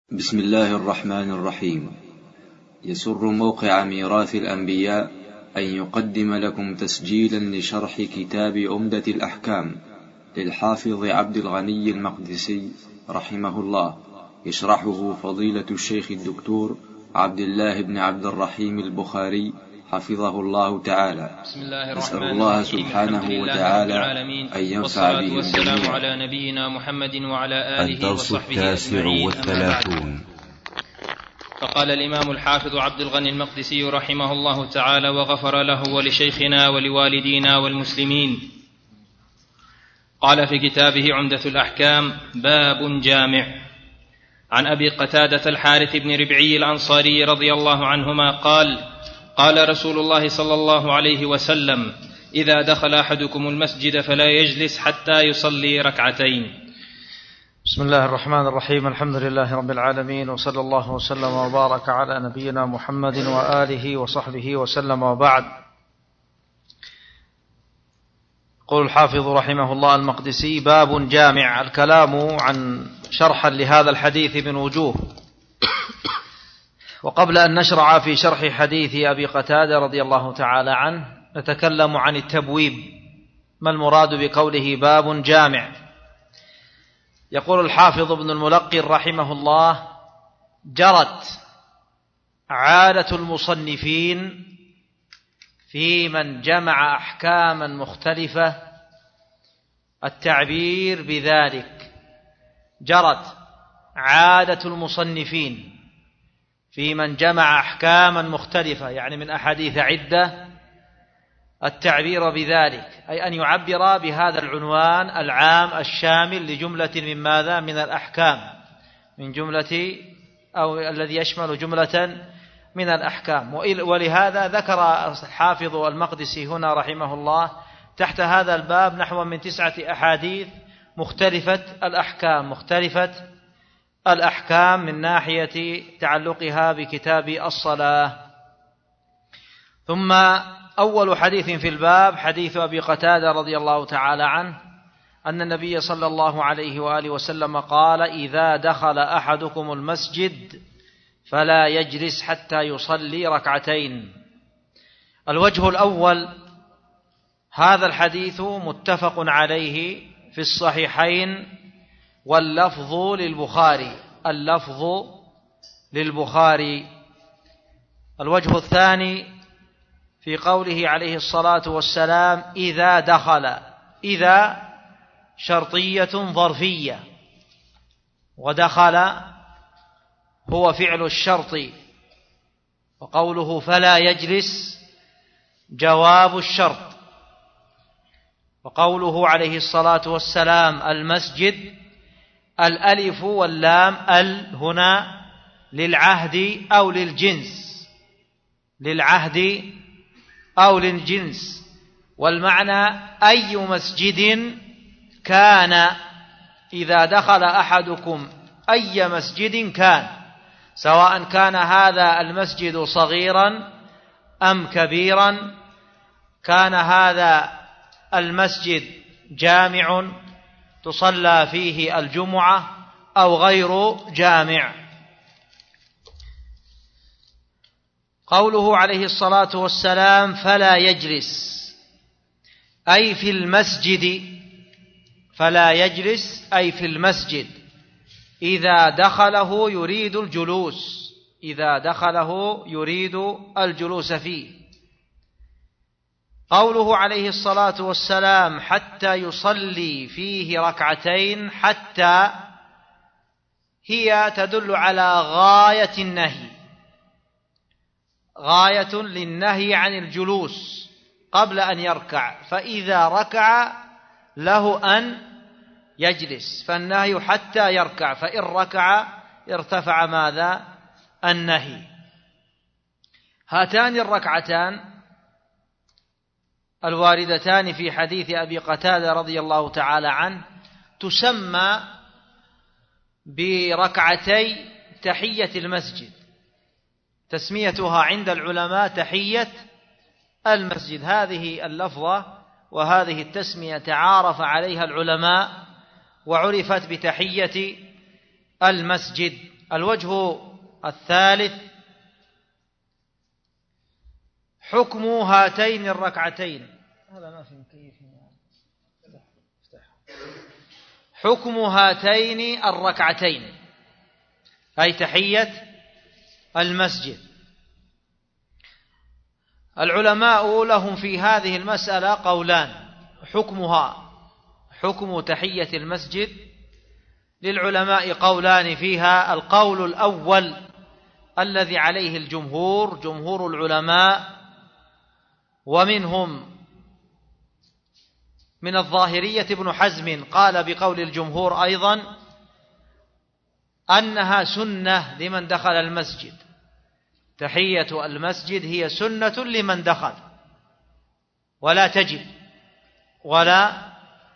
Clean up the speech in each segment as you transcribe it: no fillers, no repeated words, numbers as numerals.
بسم الله الرحمن الرحيم. يسر موقع ميراث الأنبياء أن يقدم لكم تسجيلا لشرح كتاب عمدة الأحكام للحافظ عبد الغني المقدسي رحمه الله، يشرحه فضيلة الشيخ الدكتور عبد الله بن عبد الرحيم البخاري حفظه الله تعالى. نسأل الله سبحانه وتعالى أن ينفع بهم والسلام على نبينا محمد وعلى آله وصحبه أجمعين. فقال الإمام الحافظ عبد الغني المقدسي رحمه الله تعالى وغفر له ولشيخنا ولوالدينا والمسلمين. قال في كتابه عمدة الأحكام: باب جامع. عن أبي قتادة الحارث بن ربعي الأنصاري رضي الله عنهما قال: قال رسول الله صلى الله عليه وسلم: إذا دخل أحدكم المسجد فلا يجلس حتى يصلي ركعتين. بسم الله الرحمن الرحيم. الحمد لله رب العالمين، وصلى الله وسلم وبارك على نبينا محمد وآله وصحبه وسلم، وبعد. يقول الحافظ رحمه الله المقدسي: باب جامع. الكلام عن شرحا لهذا الحديث من وجوه. وقبل أن نشرع في شرح حديث أبي قتادة رضي الله تعالى عنه نتكلم عن التبويب. ما المراد بقوله باب جامع؟ يقول الحافظ ابن الملقن رحمه الله: جرت عادة المصنفين في من جمع أحكاما مختلفة التعبير بذلك. جرت عادة المصنفين في من جمع أحكاما مختلفة، يعني من أحاديث عدة، التعبير بذلك، أي أن يعبر بهذا العنوان العام الشامل لجملة من ماذا؟ من الأحكام، من جملة أو الذي يشمل جملة من الأحكام. ولهذا ذكر الحافظ المقدسي هنا رحمه الله تحت هذا الباب نحو من 9 أحاديث مختلفة الأحكام من ناحية تعلقها بكتاب الصلاة. ثم أول حديث في الباب حديث أبي قتادة رضي الله تعالى عنه أن النبي صلى الله عليه وآله وسلم قال: إذا دخل أحدكم المسجد فلا يجلس حتى يصلي ركعتين. الوجه الأول: هذا الحديث متفق عليه في الصحيحين واللفظ للبخاري. الوجه الثاني في قوله عليه الصلاة والسلام: إذا دخل. إذا شرطية ظرفية، ودخل هو فعل الشرط، وقوله فلا يجلس جواب الشرط، وقوله عليه الصلاة والسلام المسجد، الألف واللام هنا للعهد أو للجنس، والمعنى أي مسجد كان. إذا دخل أحدكم أي مسجد كان، سواء كان هذا المسجد صغيرا أم كبيرا، كان هذا المسجد جامع تصلى فيه الجمعة أو غير جامع. قوله عليه الصلاة والسلام فلا يجلس أي في المسجد، فلا يجلس أي في المسجد، إذا دخله يريد الجلوس فيه. قوله عليه الصلاة والسلام حتى يصلي فيه ركعتين، حتى هي تدل على غاية النهي، غاية للنهي عن الجلوس قبل أن يركع، فإذا ركع له أن يجلس، فالنهي حتى يركع، فإن ركع ارتفع ماذا؟ النهي. هاتان الركعتان الواردتان في حديث أبي قتادة رضي الله تعالى عنه تسمى بركعتي تحية المسجد، تسميتها عند العلماء تحية المسجد. هذه اللفظة وهذه التسمية تعارف عليها العلماء وعرفت بتحية المسجد، الوجه الثالث حكم هاتين الركعتين. هذا ما في مكيف. حكم هاتين الركعتين أي تحية المسجد. العلماء لهم في هذه المسألة قولان. حكمها حكم تحية المسجد للعلماء قولان فيها. القول الأول الذي عليه الجمهور، جمهور العلماء، ومنهم من الظاهرية ابن حزم قال بقول الجمهور أيضا أنها سنة لمن دخل المسجد. تحية المسجد هي سنة لمن دخل ولا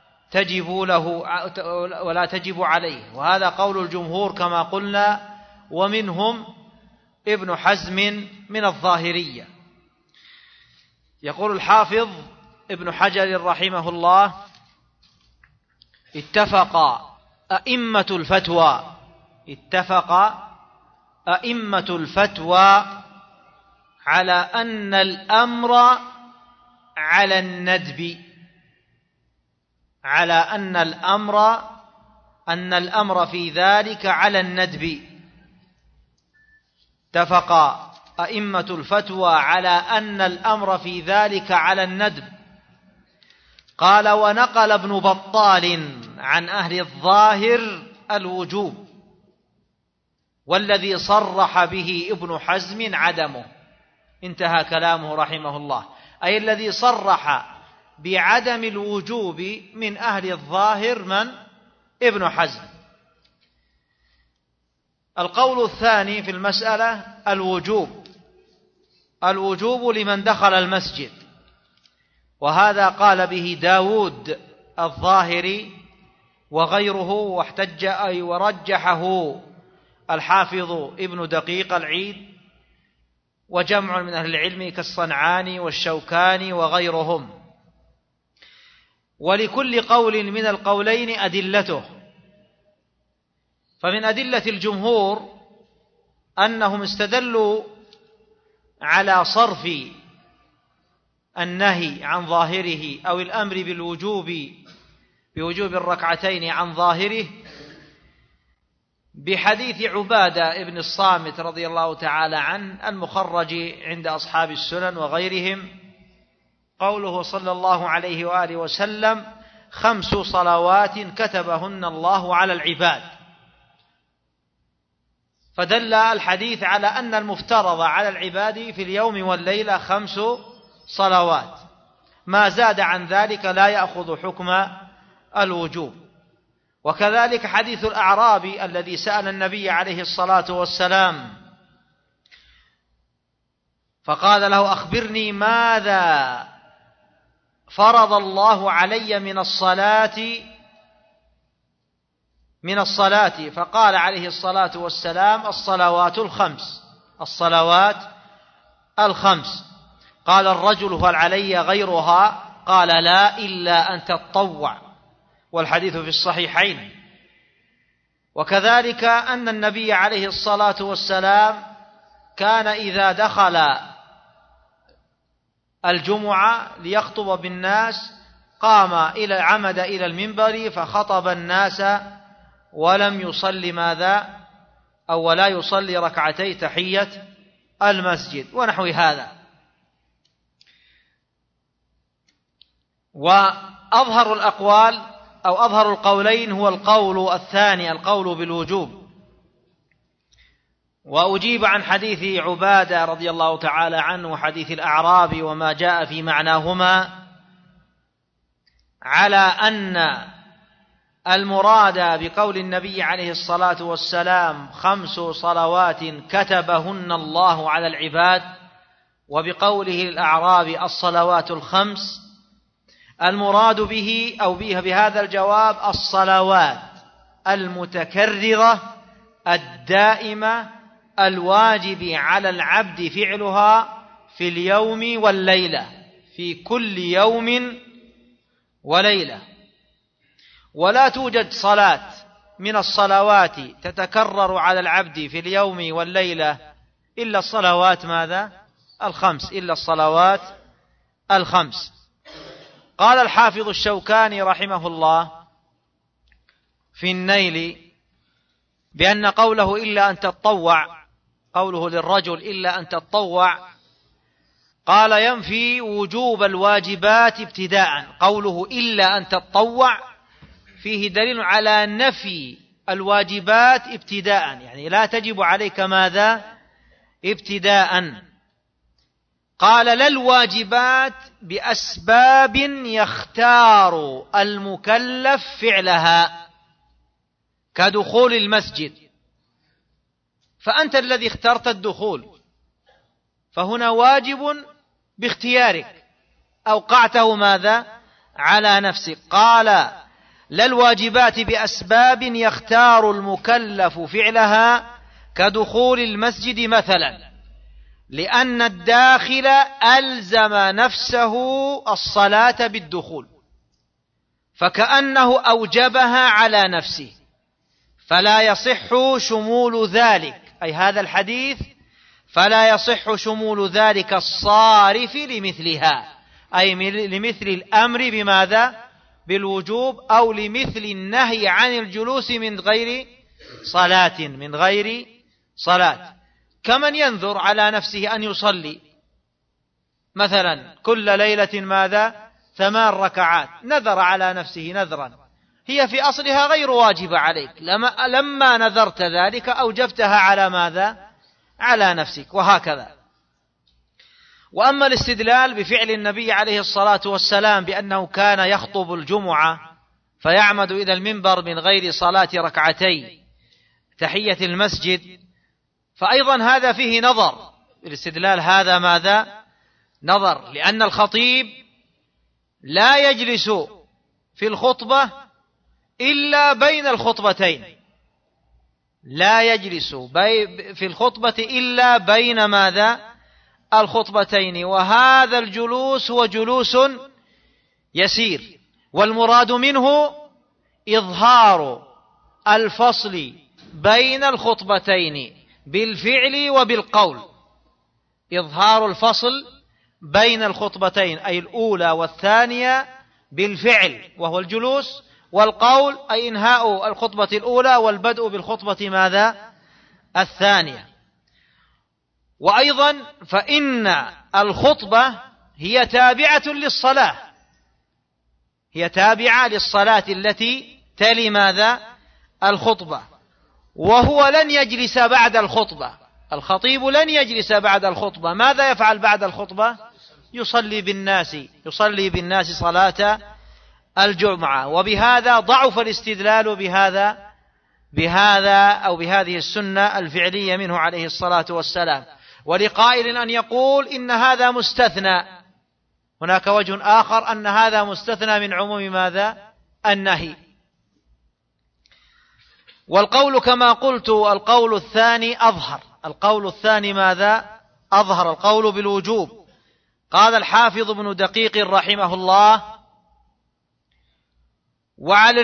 تجب عليه، وهذا قول الجمهور كما قلنا، ومنهم ابن حزم من الظاهرية. يقول الحافظ ابن حجر رحمه الله: اتفق أئمة الفتوى على أن الأمر على الندب، أن الأمر في ذلك على الندب. اتفق أئمة الفتوى على أن الأمر في ذلك على الندب. قال: ونقل ابن بطال عن أهل الظاهر الوجوب، والذي صرح به ابن حزم عدمه. انتهى كلامه رحمه الله. أي الذي صرح بعدم الوجوب من أهل الظاهر من؟ ابن حزم. القول الثاني في المسألة الوجوب لمن دخل المسجد، وهذا قال به داود الظاهري وغيره، واحتج أي ورجحه الحافظ ابن دقيق العيد وجمع من أهل العلم كالصنعاني والشوكاني وغيرهم. ولكل قول من القولين أدلته. فمن أدلة الجمهور أنهم استدلوا على صرف النهي عن ظاهره أو الأمر بوجوب الركعتين عن ظاهره بحديث عبادة ابن الصامت رضي الله تعالى عنه المخرج عند أصحاب السنن وغيرهم، قوله صلى الله عليه وآله وسلم: 5 صلوات كتبهن الله على العباد. فدل الحديث على أن المفترض على العباد في اليوم والليلة 5 صلوات، ما زاد عن ذلك لا يأخذ حكم الوجوب. وكذلك حديث الأعرابي الذي سأل النبي عليه الصلاة والسلام فقال له: أخبرني ماذا فرض الله علي من الصلاة، فقال عليه الصلاة والسلام: الصلوات الخمس. قال الرجل: هل علي غيرها؟ قال: لا، إلا أن تتطوع. والحديث في الصحيحين. وكذلك أن النبي عليه الصلاة والسلام كان إذا دخل الجمعة ليخطب بالناس عمد إلى المنبر فخطب الناس ولم يصلي ولا يصلي ركعتي تحية المسجد ونحو هذا. وأظهر الأقوال أو أظهر القولين هو القول الثاني، القول بالوجوب. وأجيب عن حديث عبادة رضي الله تعالى عنه وحديث الأعرابي وما جاء في معناهما على أن المراد بقول النبي عليه الصلاة والسلام 5 صلوات كتبهن الله على العباد، وبقوله الأعرابي الصلوات الخمس، المراد به أو بهذا الجواب الصلوات المتكررة الدائمة الواجب على العبد فعلها في اليوم والليلة، في كل يوم وليلة. ولا توجد صلاة من الصلوات تتكرر على العبد في اليوم والليلة إلا الصلوات ماذا؟ الخمس، إلا الصلوات الخمس. قال الحافظ الشوكاني رحمه الله في النيل بأن قوله إلا أن تتطوع، قوله للرجل إلا أن تتطوع، قال ينفي وجوب الواجبات ابتداء. قوله إلا أن تتطوع فيه دليل على نفي الواجبات ابتداء، يعني لا تجب عليك ماذا؟ ابتداء. قال لا الواجبات بأسباب يختار المكلف فعلها كدخول المسجد، فأنت الذي اخترت الدخول، فهنا واجب باختيارك أوقعته ماذا؟ على نفسك. قال لا الواجبات بأسباب يختار المكلف فعلها كدخول المسجد مثلا، لأن الداخل ألزم نفسه الصلاة بالدخول، فكأنه أوجبها على نفسه، فلا يصح شمول ذلك، أي هذا الحديث فلا يصح شمول ذلك الصارف لمثلها، أي لمثل الأمر بماذا؟ بالوجوب، أو لمثل النهي عن الجلوس من غير صلاة، كمن ينذر على نفسه أن يصلي مثلا كل ليلة ماذا؟ 8 ركعات، نذر على نفسه نذرا هي في أصلها غير واجبة عليك، لما نذرت ذلك أوجبتها على ماذا؟ على نفسك، وهكذا. وأما الاستدلال بفعل النبي عليه الصلاة والسلام بأنه كان يخطب الجمعة فيعمد إلى المنبر من غير صلاة ركعتي تحية المسجد، فأيضا هذا فيه نظر، الاستدلال هذا ماذا؟ نظر، لأن الخطيب لا يجلس في الخطبة إلا بين الخطبتين، لا يجلس في الخطبة إلا بين ماذا؟ الخطبتين، وهذا الجلوس هو جلوس يسير، والمراد منه إظهار الفصل بين الخطبتين بالفعل وبالقول، إظهار الفصل بين الخطبتين أي الأولى والثانية بالفعل وهو الجلوس، والقول أي إنهاء الخطبة الأولى والبدء بالخطبة ماذا؟ الثانية. وأيضا فإن الخطبة هي تابعة للصلاة، هي تابعة للصلاة التي تلي ماذا؟ الخطبة، وهو لن يجلس بعد الخطبة، الخطيب لن يجلس بعد الخطبة، ماذا يفعل بعد الخطبة؟ يصلي بالناس صلاة الجمعة. وبهذا ضعف الاستدلال بهذا أو بهذه السنة الفعلية منه عليه الصلاة والسلام. ولقائل أن يقول إن هذا مستثنى، هناك وجه آخر أن هذا مستثنى من عموم ماذا؟ النهي. والقول كما قلت القول الثاني أظهر، القول الثاني ماذا؟ أظهر، القول بالوجوب. قال الحافظ ابن دقيق رحمه الله: وعلى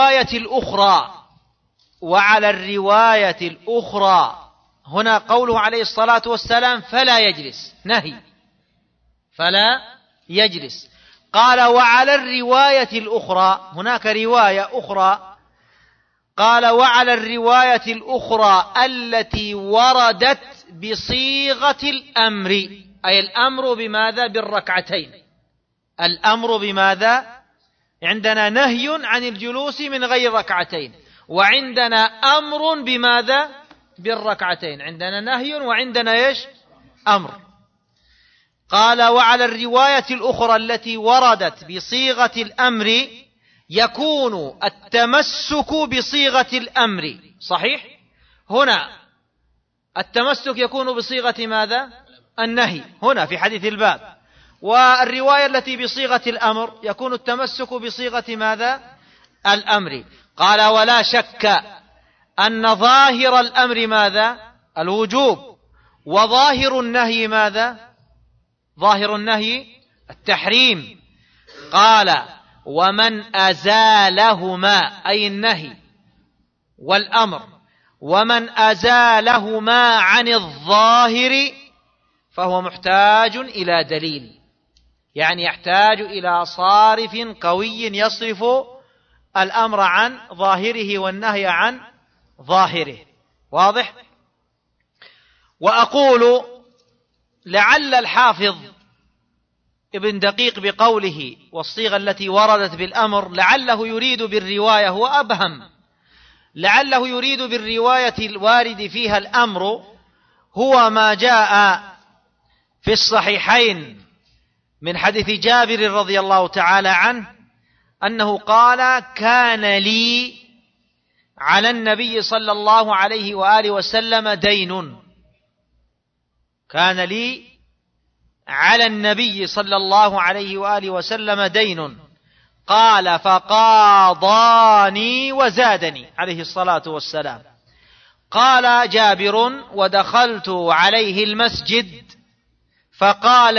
الرواية الأخرى هنا قوله عليه الصلاة والسلام فلا يجلس، نهي فلا يجلس. قال وعلى الرواية الأخرى، هناك رواية أخرى، قال وعلى الرواية الأخرى التي وردت بصيغة الأمر، أي الأمر بماذا؟ بالركعتين. الأمر بماذا؟ عندنا نهي عن الجلوس من غير ركعتين، وعندنا أمر بماذا؟ بالركعتين، عندنا نهي وعندنا إيش؟ أمر. قال وعلى الرواية الأخرى التي وردت بصيغة الأمر يكون التمسك بصيغة الأمر، صحيح؟ هنا التمسك يكون بصيغة ماذا؟ النهي هنا في حديث الباب، والرواية التي بصيغة الأمر يكون التمسك بصيغة ماذا؟ الأمر. قال ولا شك أن ظاهر الأمر ماذا؟ الوجوب، وظاهر النهي ماذا؟ ظاهر النهي التحريم. قال ومن أزالهما، أي النهي والأمر، ومن أزالهما عن الظاهر فهو محتاج إلى دليل، يعني يحتاج إلى صارف قوي يصرف الأمر عن ظاهره والنهي عن ظاهره. واضح؟ وأقول لعل الحافظ ابن دقيق بقوله والصيغة التي وردت بالأمر لعله يريد بالرواية، هو أبهم، لعله يريد بالرواية الوارد فيها الأمر هو ما جاء في الصحيحين من حديث جابر رضي الله تعالى عنه أنه قال: كان لي على النبي صلى الله عليه وآله وسلم دين، كان لي على النبي صلى الله عليه وآله وسلم دين، قال: فقاضاني وزادني عليه الصلاة والسلام. قال جابر: ودخلت عليه المسجد فقال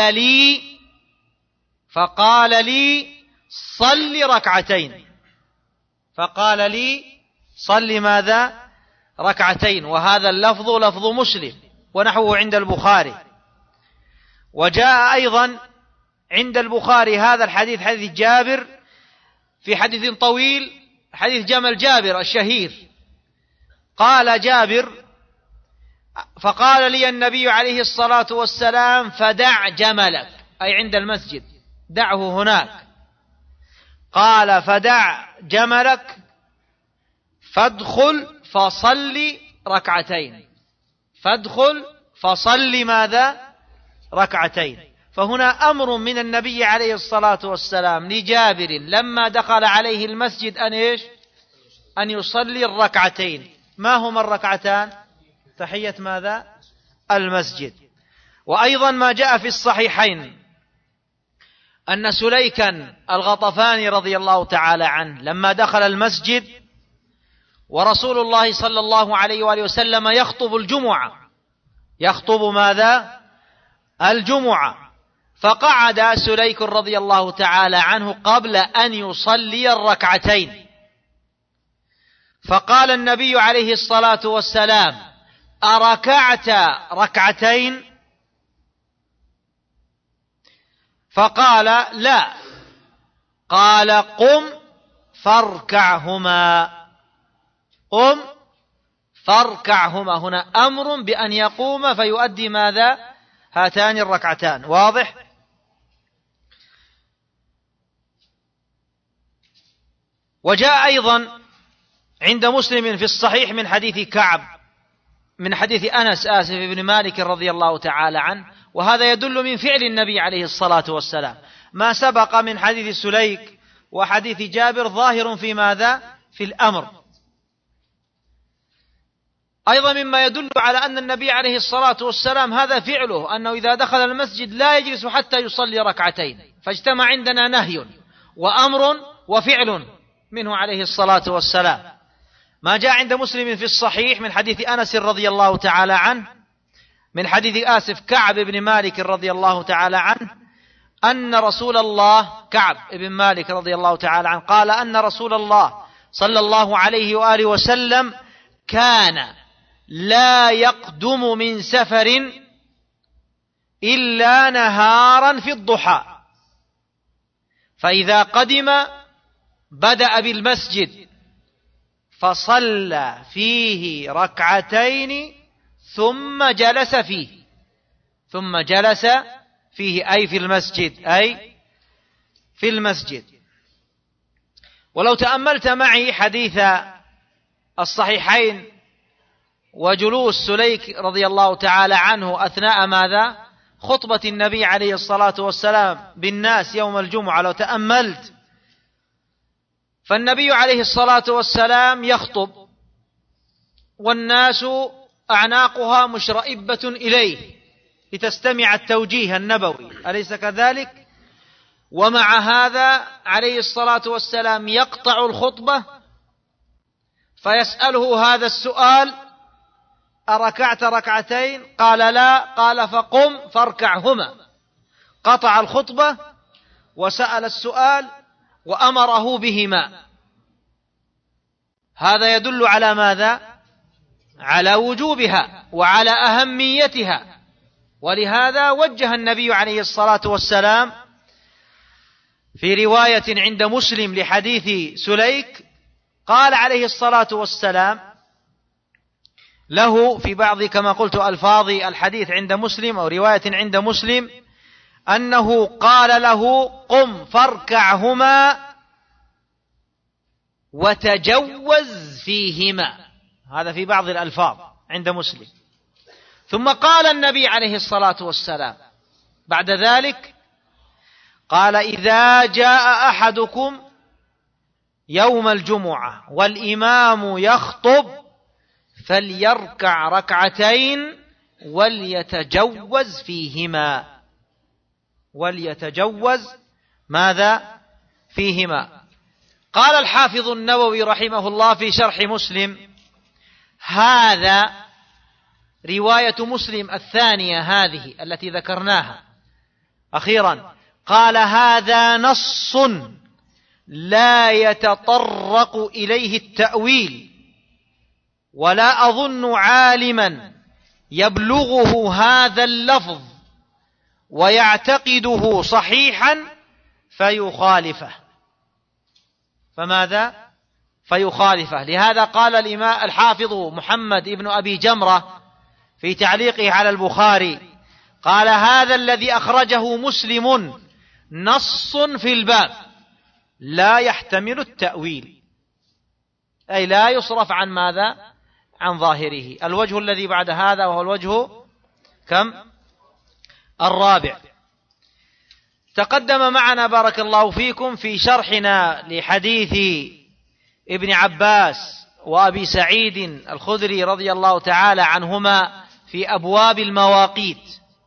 لي صل ركعتين، فقال لي صل ماذا؟ ركعتين. وهذا اللفظ لفظ مسلم ونحوه عند البخاري. وجاء أيضا عند البخاري هذا الحديث، حديث جابر، في حديث طويل، حديث جمل جابر الشهير. قال جابر: فقال لي النبي عليه الصلاة والسلام: فدع جملك، أي عند المسجد، دعه هناك. قال: فدع جملك فادخل فصل ركعتين، فادخل فصل ماذا؟ ركعتين. فهنا أمر من النبي عليه الصلاة والسلام لجابر لما دخل عليه المسجد أن يصلي الركعتين. ما هما الركعتان؟ تحية ماذا؟ المسجد. وأيضا ما جاء في الصحيحين أن سليكا الغطفاني رضي الله تعالى عنه لما دخل المسجد ورسول الله صلى الله عليه وآله وسلم يخطب الجمعة، يخطب ماذا؟ الجمعة، فقعد سليك رضي الله تعالى عنه قبل أن يصلي الركعتين، فقال النبي عليه الصلاة والسلام: أركعت ركعتين؟ فقال: لا. قال: قم فاركعهما، قم فاركعهما. هنا أمر بأن يقوم فيؤدي ماذا؟ هاتان الركعتان. واضح؟ وجاء أيضا عند مسلم في الصحيح من حديث كعب، من حديث أنس بن مالك رضي الله تعالى عنه، وهذا يدل من فعل النبي عليه الصلاة والسلام. ما سبق من حديث سليك وحديث جابر ظاهر في ماذا؟ في الأمر. أيضا مما يدل على أن النبي عليه الصلاة والسلام هذا فعله، أنه إذا دخل المسجد لا يجلس حتى يصلي ركعتين، فاجتمع عندنا نهي وأمر وفعل منه عليه الصلاة والسلام. ما جاء عند مسلم في الصحيح من حديث أنس رضي الله تعالى عنه، من حديث كعب بن مالك رضي الله تعالى عنه، أن رسول الله، كعب بن مالك رضي الله تعالى عنه، قال أن رسول الله صلى الله عليه وآله وسلم كان لا يقدم من سفر إلا نهارا في الضحى، فإذا قدم بدأ بالمسجد فصلى فيه ركعتين ثم جلس فيه أي في المسجد، أي في المسجد. ولو تأملت معي حديث الصحيحين وجلوس سليك رضي الله تعالى عنه أثناء ماذا؟ خطبة النبي عليه الصلاة والسلام بالناس يوم الجمعة، لو تأملت فالنبي عليه الصلاة والسلام يخطب والناس أعناقها مشرئبة إليه لتستمع التوجيه النبوي، أليس كذلك؟ ومع هذا عليه الصلاة والسلام يقطع الخطبة فيسأله هذا السؤال: أركعت ركعتين؟ قال: لا. قال: فقم فاركعهما. قطع الخطبة وسأل السؤال وأمره بهما. هذا يدل على ماذا؟ على وجوبها وعلى أهميتها. ولهذا وجه النبي عليه الصلاة والسلام في رواية عند مسلم لحديث سليك، قال عليه الصلاة والسلام له في بعض كما قلت ألفاظ الحديث عند مسلم أو رواية عند مسلم أنه قال له: قم فاركعهما وتجوز فيهما. هذا في بعض الألفاظ عند مسلم. ثم قال النبي عليه الصلاة والسلام بعد ذلك، قال: إذا جاء أحدكم يوم الجمعة والإمام يخطب فليركع ركعتين وليتجوز فيهما. وليتجوز ماذا؟ فيهما. قال الحافظ النووي رحمه الله في شرح مسلم: هذا رواية مسلم الثانية هذه التي ذكرناها أخيرا، قال: هذا نص لا يتطرق إليه التأويل، ولا أظن عالما يبلغه هذا اللفظ ويعتقده صحيحا فيخالفه. فماذا؟ فيخالفه. لهذا قال الإمام الحافظ محمد ابن أبي جمرة في تعليقه على البخاري، قال: هذا الذي أخرجه مسلم نص في الباب لا يحتمل التأويل، أي لا يصرف عن ماذا؟ عن ظاهره. الوجه الذي بعد هذا وهو الوجه كم؟ الرابع. تقدم معنا بارك الله فيكم في شرحنا لحديث ابن عباس وأبي سعيد الخدري رضي الله تعالى عنهما في أبواب المواقيت.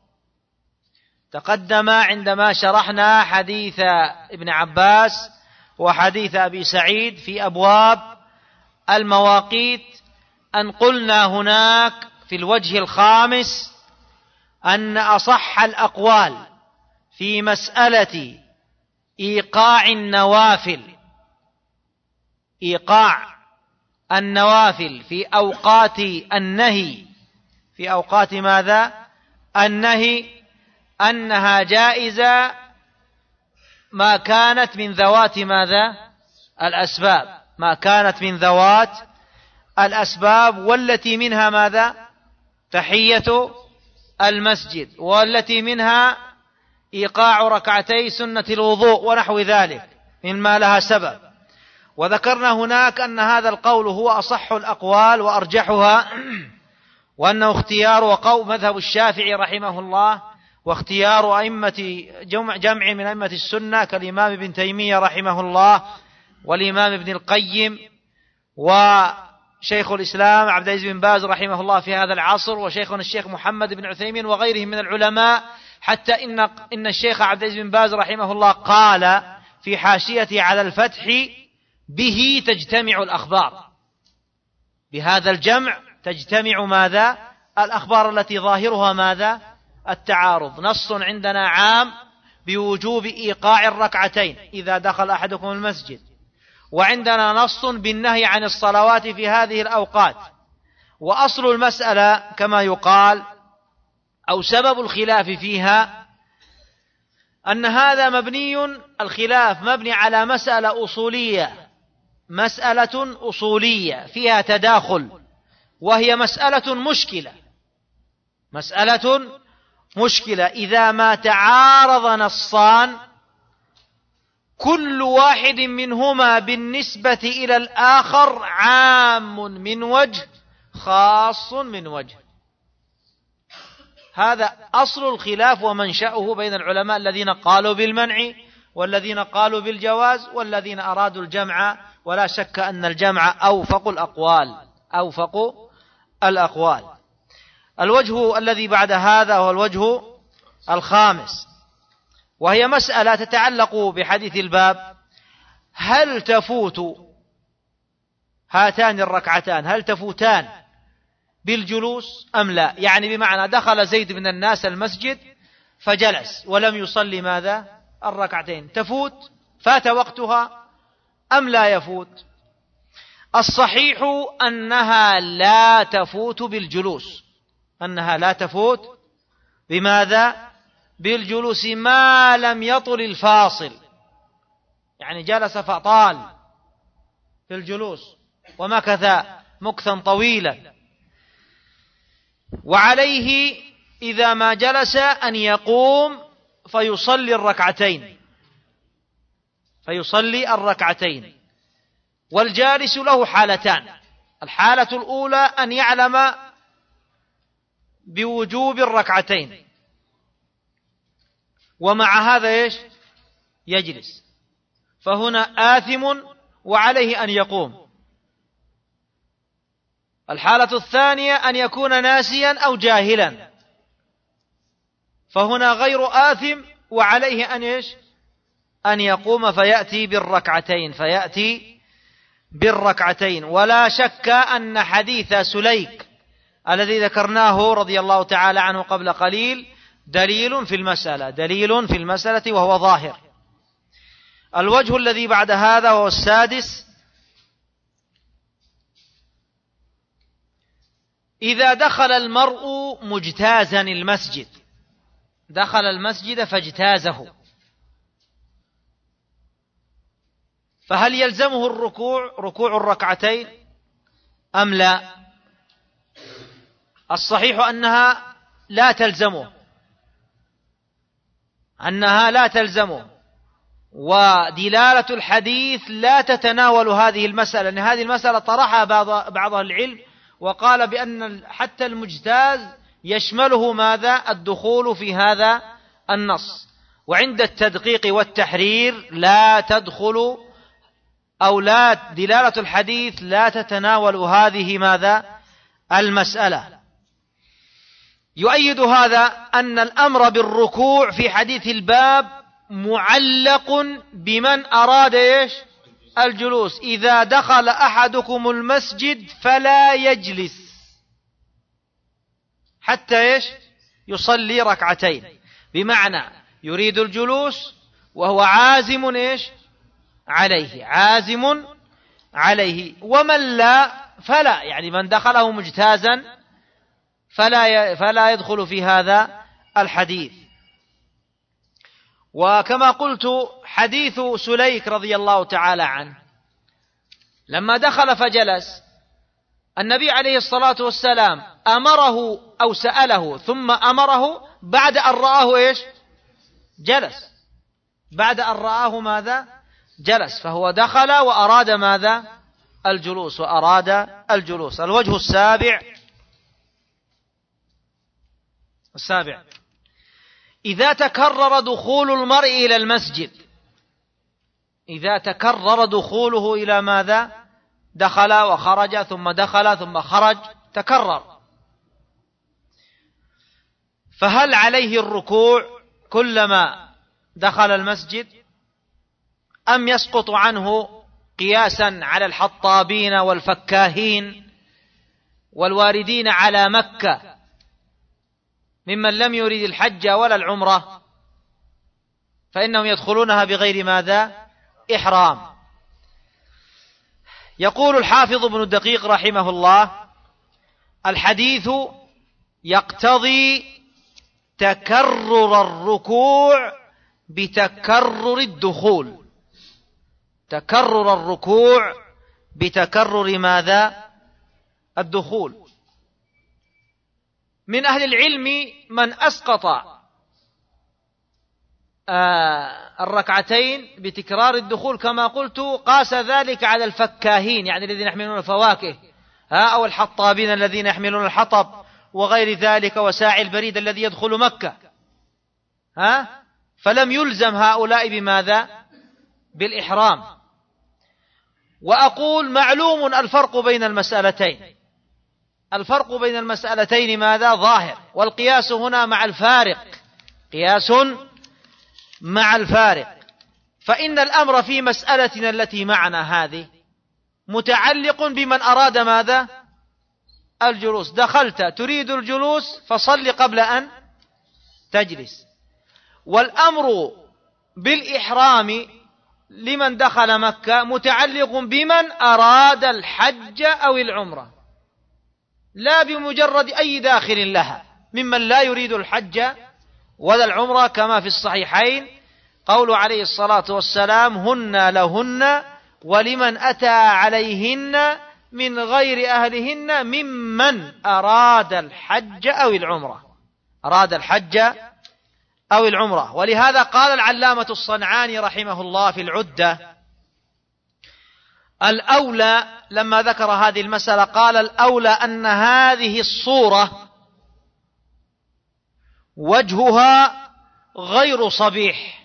تقدم عندما شرحنا حديث ابن عباس وحديث أبي سعيد في أبواب المواقيت أن قلنا هناك في الوجه الخامس أن أصح الأقوال في مسألة إيقاع النوافل في أوقات النهي، في أوقات ماذا؟ النهي، أنها جائزة ما كانت من ذوات ماذا؟ الأسباب، ما كانت من ذوات الأسباب، والتي منها ماذا؟ تحية المسجد، والتي منها إيقاع ركعتي سنة الوضوء ونحو ذلك مما لها سبب. وذكرنا هناك أن هذا القول هو أصح الأقوال وأرجحها، وأنه اختيار وقول مذهب الشافعي رحمه الله، واختيار أئمة جمع من أئمة السنة كالإمام ابن تيمية رحمه الله، والإمام ابن القيم، وشيخ الإسلام عبد العزيز بن باز رحمه الله في هذا العصر، وشيخنا الشيخ محمد بن عثيمين وغيرهم من العلماء، حتى إن الشيخ عبد العزيز بن باز رحمه الله قال في حاشيته على الفتح: به تجتمع الأخبار، بهذا الجمع تجتمع ماذا؟ الأخبار التي ظاهرها ماذا؟ التعارض. نص عندنا عام بوجوب إيقاع الركعتين إذا دخل أحدكم المسجد، وعندنا نص بالنهي عن الصلوات في هذه الأوقات. وأصل المسألة كما يقال أو سبب الخلاف فيها أن هذا الخلاف مبني على مسألة أصولية فيها تداخل، وهي مسألة مشكلة إذا ما تعارض نصان كل واحد منهما بالنسبة إلى الآخر عام من وجه خاص من وجه. هذا أصل الخلاف ومنشأه بين العلماء الذين قالوا بالمنع والذين قالوا بالجواز والذين أرادوا الجمع. ولا شك أن الجمع أوفق الأقوال. الوجه الذي بعد هذا هو الوجه الخامس، وهي مسألة تتعلق بحديث الباب: هل تفوت هاتان الركعتان، هل تفوتان بالجلوس أم لا؟ يعني بمعنى دخل زيد من الناس المسجد فجلس ولم يصلي ماذا؟ الركعتين، فات وقتها أم لا يفوت؟ الصحيح أنها لا تفوت بالجلوس، أنها لا تفوت بماذا؟ بالجلوس ما لم يطل الفاصل، يعني جلس فطال في الجلوس ومكث مكثا طويلا. وعليه إذا ما جلس أن يقوم فيصلي الركعتين. والجالس له حالتان: الحالة الأولى أن يعلم بوجوب الركعتين، ومع هذا يجلس، فهنا آثم وعليه أن يقوم. الحالة الثانية أن يكون ناسيا أو جاهلا، فهنا غير آثم وعليه أن يقوم فيأتي بالركعتين. ولا شك أن حديث سليك الذي ذكرناه رضي الله تعالى عنه قبل قليل دليل في المسألة وهو ظاهر. الوجه الذي بعد هذا وهو السادس: إذا دخل المرء مجتازا المسجد، دخل المسجد فاجتازه، فهل يلزمه ركوع الركعتين أم لا؟ الصحيح أنها لا تلزمه، ودلالة الحديث لا تتناول هذه المسألة، لأن هذه المسألة طرحها بعض العلم وقال بأن حتى المجتاز يشمله ماذا؟ الدخول في هذا النص. وعند التدقيق والتحرير لا تدخل أو لا دلالة الحديث لا تتناول هذه ماذا؟ المسألة. يؤيد هذا أن الأمر بالركوع في حديث الباب معلق بمن أراد الجلوس. إذا دخل أحدكم المسجد فلا يجلس حتى يصلي ركعتين، بمعنى يريد الجلوس وهو عازم عليه. ومن لا فلا، يعني من دخله مجتازا فلا يدخل في هذا الحديث. وكما قلت حديث سليك رضي الله تعالى عنه لما دخل فجلس، النبي عليه الصلاة والسلام أمره أو سأله ثم أمره بعد أن رآه جلس، بعد أن رآه ماذا؟ جلس، فهو دخل وأراد ماذا؟ الجلوس. الوجه السابع: إذا تكرر دخول المرء إلى المسجد، إذا تكرر دخوله إلى ماذا؟ دخل وخرج ثم دخل ثم خرج، تكرر، فهل عليه الركوع كلما دخل المسجد أم يسقط عنه قياسا على الحطابين والفكاهين والواردين على مكة ممن لم يريد الحج ولا العمرة، فإنهم يدخلونها بغير ماذا؟ إحرام. يقول الحافظ ابن الدقيق رحمه الله: الحديث يقتضي تكرر الركوع بتكرر الدخول، تكرر الركوع بتكرر ماذا؟ الدخول. من أهل العلم من أسقط الركعتين بتكرار الدخول، كما قلت قاس ذلك على الفكاهين، يعني الذين يحملون الفواكه أو الحطابين الذين يحملون الحطب وغير ذلك، وساعي البريد الذي يدخل مكة، فلم يلزم هؤلاء بماذا؟ بالإحرام. وأقول معلوم الفرق بين المسألتين، الفرق بين المسألتين ماذا؟ ظاهر، والقياس هنا مع الفارق، قياس مع الفارق. فإن الأمر في مسألتنا التي معنا هذه متعلق بمن أراد ماذا؟ الجلوس. دخلت تريد الجلوس فصل قبل أن تجلس. والأمر بالإحرام لمن دخل مكة متعلق بمن أراد الحج أو العمرة، لا بمجرد أي داخل لها ممن لا يريد الحج ولا العمرة، كما في الصحيحين قول عليه الصلاة والسلام: هن لهن ولمن أتى عليهن من غير أهلهن ممن أراد الحج أو العمرة، أراد الحج أو العمرة. ولهذا قال العلامة الصنعاني رحمه الله في العدة: الأولى، لما ذكر هذه المسألة قال: الأولى أن هذه الصورة وجهها غير صبيح،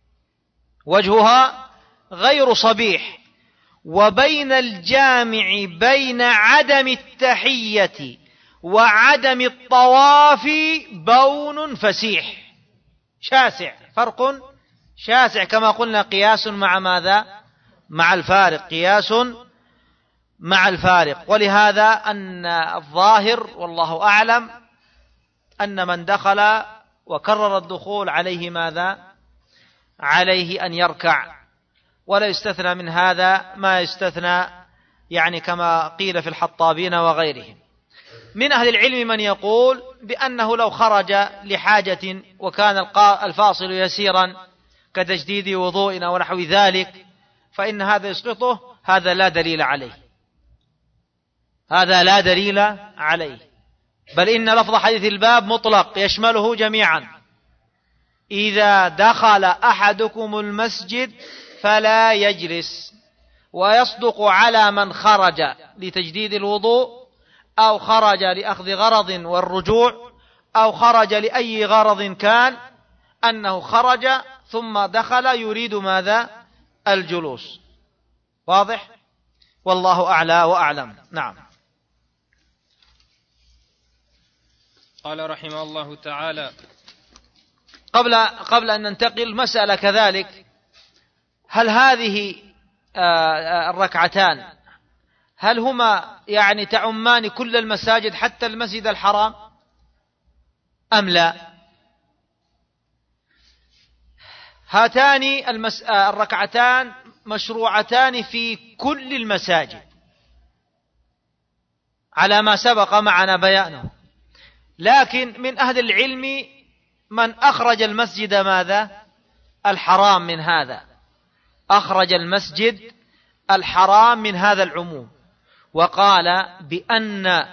وجهها غير صبيح، وبين الجامع بين عدم التحية وعدم الطواف بون فسيح شاسع، فرق شاسع، كما قلنا قياس مع ماذا؟ مع الفارق، قياس مع الفارق. ولهذا أن الظاهر والله أعلم أن من دخل وكرر الدخول عليه ماذا؟ عليه أن يركع، ولا يستثنى من هذا ما يستثنى، يعني كما قيل في الحطابين وغيرهم. من أهل العلم من يقول بأنه لو خرج لحاجة وكان الفاصل يسيرا كتجديد وضوء ونحو ذلك فإن هذا يسقطه، هذا لا دليل عليه، هذا لا دليل عليه، بل إن لفظ حديث الباب مطلق يشمله جميعا: إذا دخل أحدكم المسجد فلا يجلس، ويصدق على من خرج لتجديد الوضوء أو خرج لأخذ غرض والرجوع أو خرج لأي غرض كان، أنه خرج ثم دخل يريد ماذا؟ الجلوس. واضح؟ والله أعلى وأعلم. نعم. قال رحمه الله تعالى: قبل أن ننتقل مسألة كذلك: هل هذه الركعتان هل هما يعني تعمان كل المساجد حتى المسجد الحرام أم لا؟ هاتان الركعتان مشروعتان في كل المساجد على ما سبق معنا بيانه، لكن من أهل العلم من أخرج المسجد ماذا؟ الحرام من هذا، أخرج المسجد الحرام من هذا العموم، وقال بأن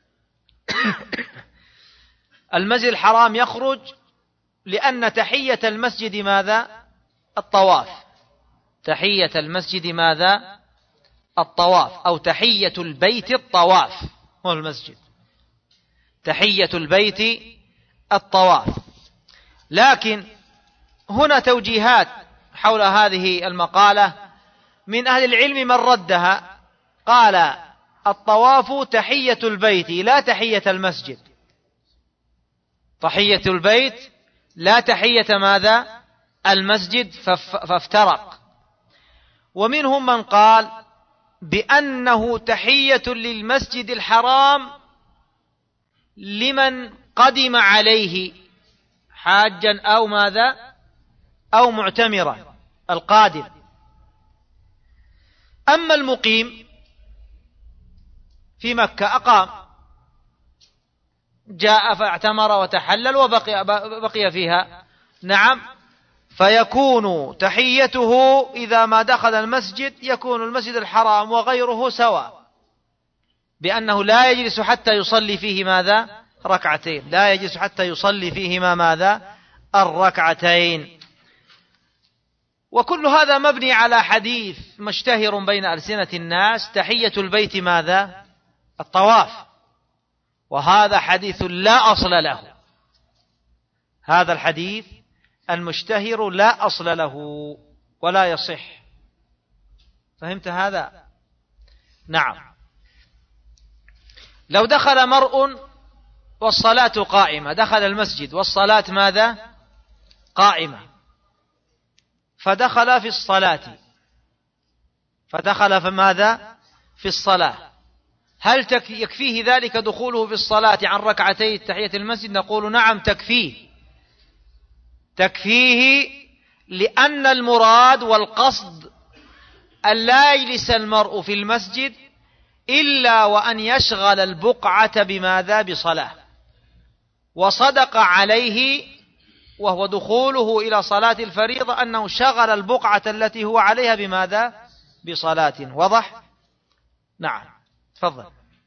المسجد الحرام يخرج لأن تحية المسجد ماذا؟ الطواف. تحية المسجد ماذا؟ الطواف، أو تحية البيت الطواف، هو المسجد تحية البيت الطواف. لكن هنا توجيهات حول هذه المقالة من أهل العلم من ردها، قال الطواف تحية البيت لا تحية المسجد، تحية البيت لا تحية ماذا؟ المسجد، فافترق. ومنهم من قال بأنه تحية للمسجد الحرام لمن قدم عليه حاجا أو ماذا؟ أو معتمرا، القادم. أما المقيم في مكة أقام، جاء فاعتمر وتحلل وبقي فيها، نعم، فيكون تحيته إذا ما دخل المسجد يكون المسجد الحرام وغيره سواء، بأنه لا يجلس حتى يصلي فيه ماذا؟ ركعتين، لا يجلس حتى يصلي فيهما ماذا؟ الركعتين. وكل هذا مبني على حديث مشتهر بين ألسنة الناس: تحية البيت ماذا؟ الطواف. وهذا حديث لا أصل له، هذا الحديث المشتهر لا أصل له ولا يصح. فهمت هذا؟ نعم. لو دخل مرء والصلاة قائمة، دخل المسجد والصلاة ماذا؟ قائمة، فدخل في الصلاة، فدخل فماذا؟ في الصلاة، هل يكفيه ذلك دخوله في الصلاة عن ركعتي تحية المسجد؟ نقول نعم تكفيه لأن المراد والقصد أن لا يجلس المرء في المسجد إلا وأن يشغل البقعة بماذا؟ بصلاة. وصدق عليه وهو دخوله إلى صلاة الفريضة أنه شغل البقعة التي هو عليها بماذا؟ بصلاة. وضح؟ نعم، تفضل.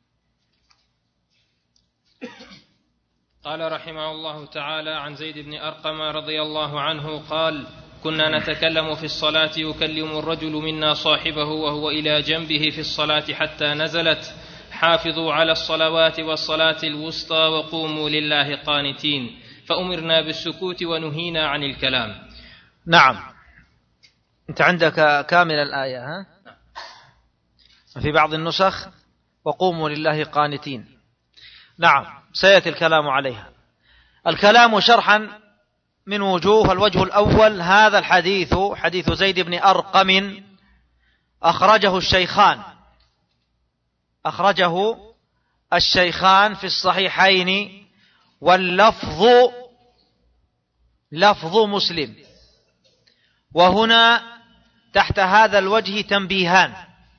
قال رحمه الله تعالى عن زيد بن أرقم رضي الله عنه قال: كنا نتكلم في الصلاة يكلم الرجل منا صاحبه وهو إلى جنبه في الصلاة حتى نزلت: حافظوا على الصلوات والصلاة الوسطى وقوموا لله قانتين، فأمرنا بالسكوت ونهينا عن الكلام. نعم، أنت عندك كامل الآية ها؟ في بعض النسخ وقوموا لله قانتين. نعم، سيأتي الكلام عليها. الكلام شرحا من وجوه. الوجه الأول: هذا الحديث حديث زيد بن أرقم أخرجه الشيخان في الصحيحين، واللفظ لفظ مسلم. وهنا تحت هذا الوجه تنبيهان.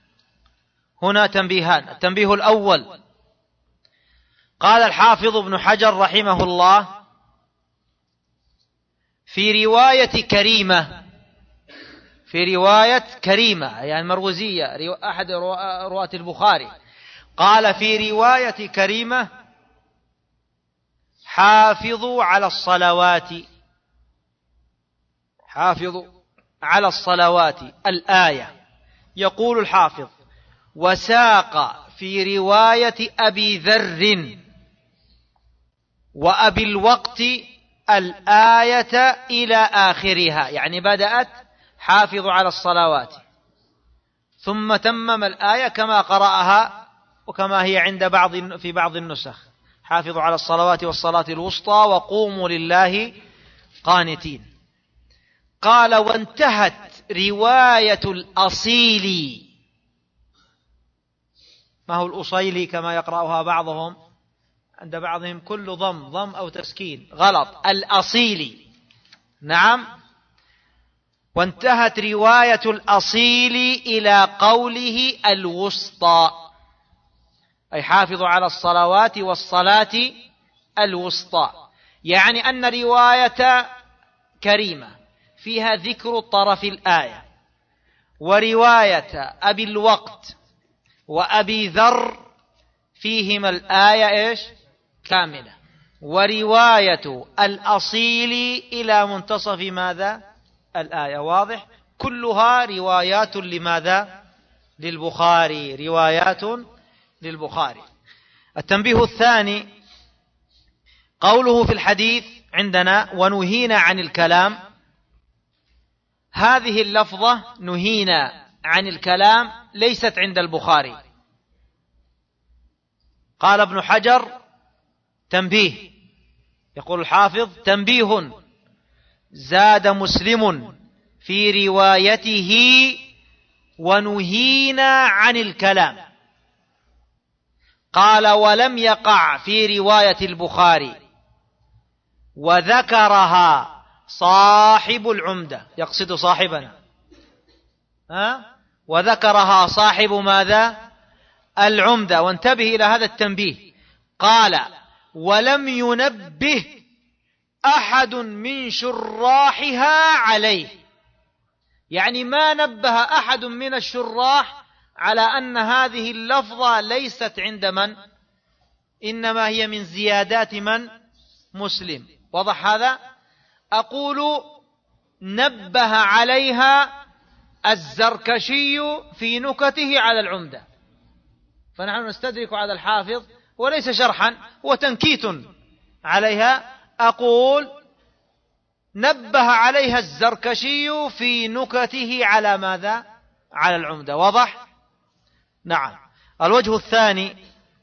التنبيه الأول: قال الحافظ ابن حجر رحمه الله في رواية كريمة يعني مروزية، أحد رواة البخاري، قال في رواية كريمة: حافظوا على الصلوات الآية. يقول الحافظ: وساق في رواية أبي ذر وأبي الوقت الآية إلى آخرها، يعني بدأت حافظوا على الصلوات ثم تمم الآية كما قرأها وكما هي في بعض النسخ: حافظوا على الصلوات والصلاة الوسطى وقوموا لله قانتين. قال: وانتهت رواية الأصيل. ما هو الأصيلي كما يقرأها بعضهم؟ عند بعضهم كل ضم أو تسكين، غلط، الأصيلي. نعم، وانتهت رواية الأصيل إلى قوله الوسطى، أي حافظوا على الصلوات والصلاة الوسطى، يعني أن رواية كريمة فيها ذكر طرف الآية، ورواية أبي الوقت وأبي ذر فيهما الآية كاملة، ورواية الأصيل إلى منتصف ماذا؟ الآية. واضح؟ كلها روايات لماذا؟ للبخاري، روايات للبخاري. التنبيه الثاني: قوله في الحديث عندنا: ونهينا عن الكلام. هذه اللفظة نهينا عن الكلام ليست عند البخاري. قال ابن حجر: تنبيه. يقول الحافظ: تنبيه، زاد مسلم في روايته ونهينا عن الكلام. قال: ولم يقع في رواية البخاري، وذكرها صاحب العمدة، يقصد صاحبنا، وذكرها صاحب ماذا؟ العمدة. وانتبه إلى هذا التنبيه. قال: ولم ينبه أحد من شراحها عليه، يعني ما نبه أحد من الشراح على أن هذه اللفظة ليست عند من؟ إنما هي من زيادات من؟ مسلم. وضح هذا؟ أقول: نبه عليها الزركشي في نكته على العمدة، فنحن نستدرك على الحافظ وليس شرحا وتنكيت عليها. أقول: نبه عليها الزركشي في نكته على ماذا؟ على العمدة. واضح؟ نعم. الوجه الثاني: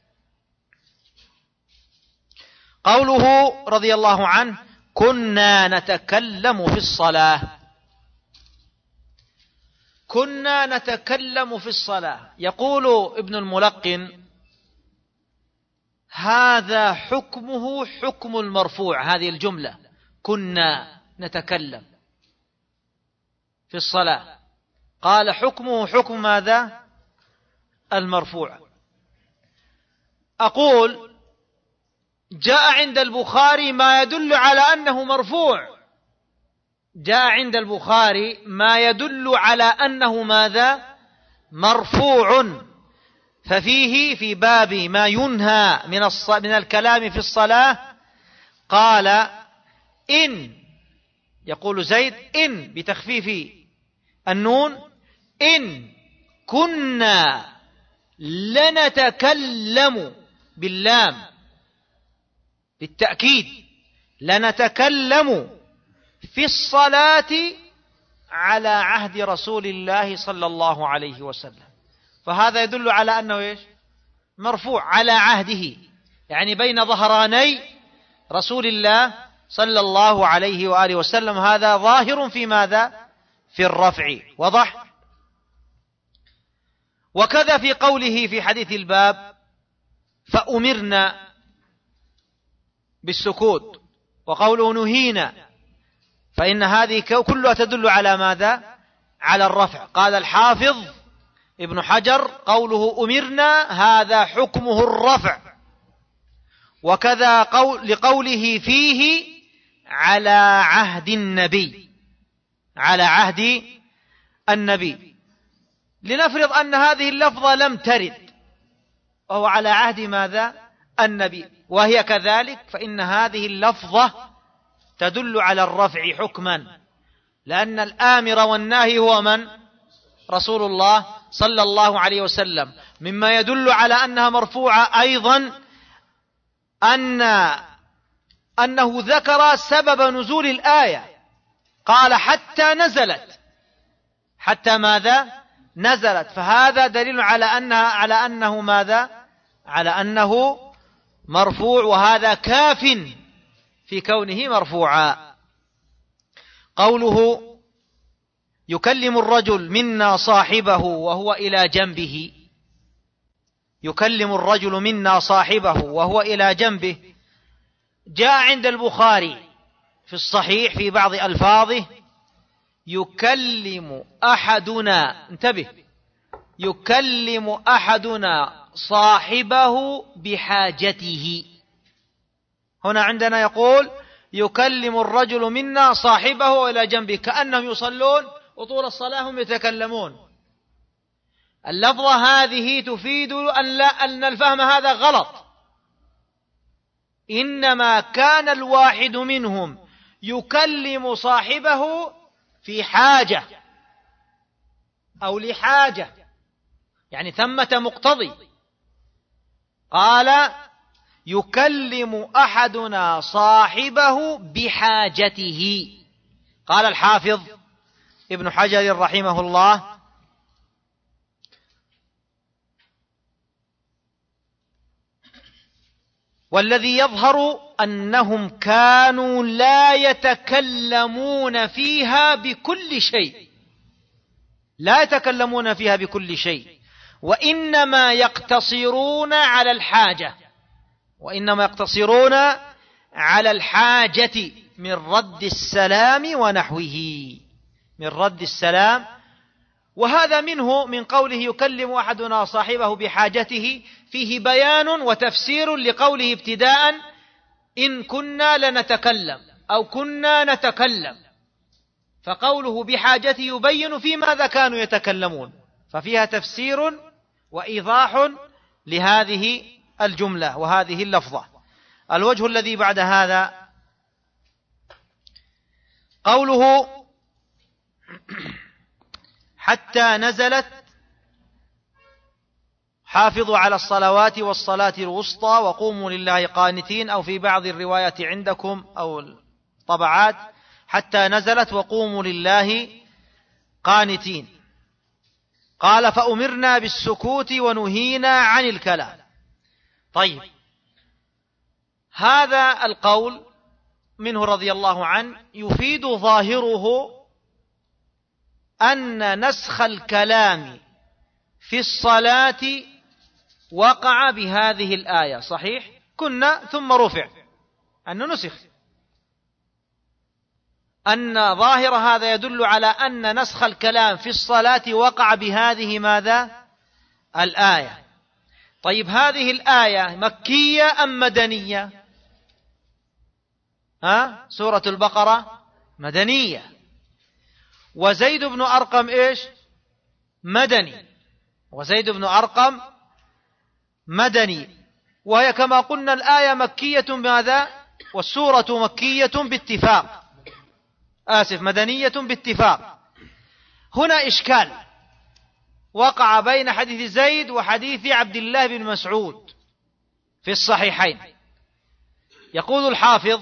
قوله رضي الله عنه: كنا نتكلم في الصلاة. كنا نتكلم في الصلاة. يقول ابن الملقن: هذا حكمه حكم المرفوع، هذه الجملة كنا نتكلم. في الصلاة. قال حكمه حكم ماذا؟ المرفوع. أقول جاء عند البخاري ما يدل على أنه مرفوع، جاء عند البخاري ما يدل على أنه ماذا؟ مرفوع. ففيه في باب ما ينهى من الكلام في الصلاة قال إن، يقول زيد إن بتخفيف النون، إن كنا لنتكلم باللام بالتأكيد، لنتكلم في الصلاة على عهد رسول الله صلى الله عليه وسلم. فهذا يدل على أنه إيش؟ مرفوع على عهده، يعني بين ظهراني رسول الله صلى الله عليه وآله وسلم. هذا ظاهر في ماذا؟ في الرفع. وضح. وكذا في قوله في حديث الباب فأمرنا بالسكوت، وقوله نهينا، فإن هذه كلها تدل على ماذا؟ على الرفع. قال الحافظ ابن حجر قوله أمرنا هذا حكمه الرفع. وكذا لقوله فيه على عهد النبي، على عهد النبي. لنفرض أن هذه اللفظة لم ترد وهو على عهد ماذا؟ النبي، وهي كذلك، فإن هذه اللفظة تدل على الرفع حكما، لأن الآمر والناهي هو من؟ رسول الله صلى الله عليه وسلم. مما يدل على أنها مرفوعة أيضا أنه ذكر سبب نزول الآية، قال حتى نزلت، حتى ماذا؟ نزلت. فهذا دليل على أنه ماذا؟ على أنه مرفوع، وهذا كاف في كونه مرفوعا. قوله يكلم الرجل منا صاحبه وهو إلى جنبه، يكلم الرجل منا صاحبه وهو إلى جنبه، جاء عند البخاري في الصحيح في بعض ألفاظه يكلم أحدنا، انتبه، يكلم أحدنا صاحبه بحاجته. هنا عندنا يقول يكلم الرجل منا صاحبه إلى جنبه، كأنهم يصلون وطول الصلاة هم يتكلمون. اللفظة هذه تفيد أن الفهم هذا غلط، إنما كان الواحد منهم يكلم صاحبه في حاجة أو لحاجة، يعني ثمة مقتضي. قال يكلم أحدنا صاحبه بحاجته. قال الحافظ ابن حجر رحمه الله والذي يظهر أنهم كانوا لا يتكلمون فيها بكل شيء، لا يتكلمون فيها بكل شيء، وإنما يقتصرون على الحاجة، وإنما يقتصرون على الحاجة من رد السلام ونحوه، من رد السلام. وهذا منه من قوله يكلم أحدنا صاحبه بحاجته فيه بيان وتفسير لقوله ابتداء إن كنا لنتكلم أو كنا نتكلم، فقوله بحاجته يبين في ماذا كانوا يتكلمون، ففيها تفسير وإيضاح لهذه الجملة وهذه اللفظة. الوجه الذي بعد هذا قوله حتى نزلت حافظوا على الصلوات والصلاة الوسطى وقوموا لله قانتين، أو في بعض الروايات عندكم أو الطبعات حتى نزلت وقوموا لله قانتين. قال فأمرنا بالسكوت ونهينا عن الكلام. طيب، هذا القول منه رضي الله عنه يفيد ظاهره أن نسخ الكلام في الصلاة وقع بهذه الآية، صحيح؟ كنا ثم رفع أنه نسخ. أن ظاهر هذا يدل على أن نسخ الكلام في الصلاة وقع بهذه ماذا؟ الآية. طيب هذه الآية مكية أم مدنية؟ سورة البقرة مدنية، وزيد بن أرقم إيش؟ مدني، وزيد بن أرقم مدني، وهي كما قلنا الآية مكية ماذا؟ والسورة مكية باتفاق، مدنية باتفاق. هنا إشكال وقع بين حديث زيد وحديث عبد الله بن مسعود في الصحيحين. يقول الحافظ: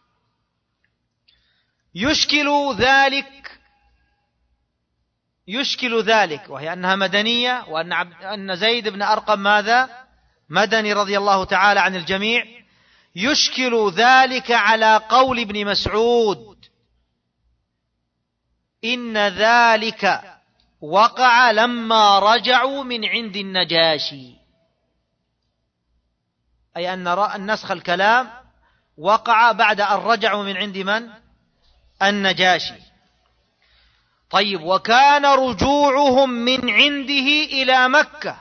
يشكل ذلك وهي أنها مدنية، وأن زيد بن أرقم ماذا؟ مدني رضي الله تعالى عن الجميع. يشكل ذلك على قول ابن مسعود: إن ذلك وقع لما رجعوا من عند النجاشي، أي أن نسخ الكلام وقع بعد أن رجعوا من عند من؟ النجاشي. طيب، وكان رجوعهم من عنده إلى مكة،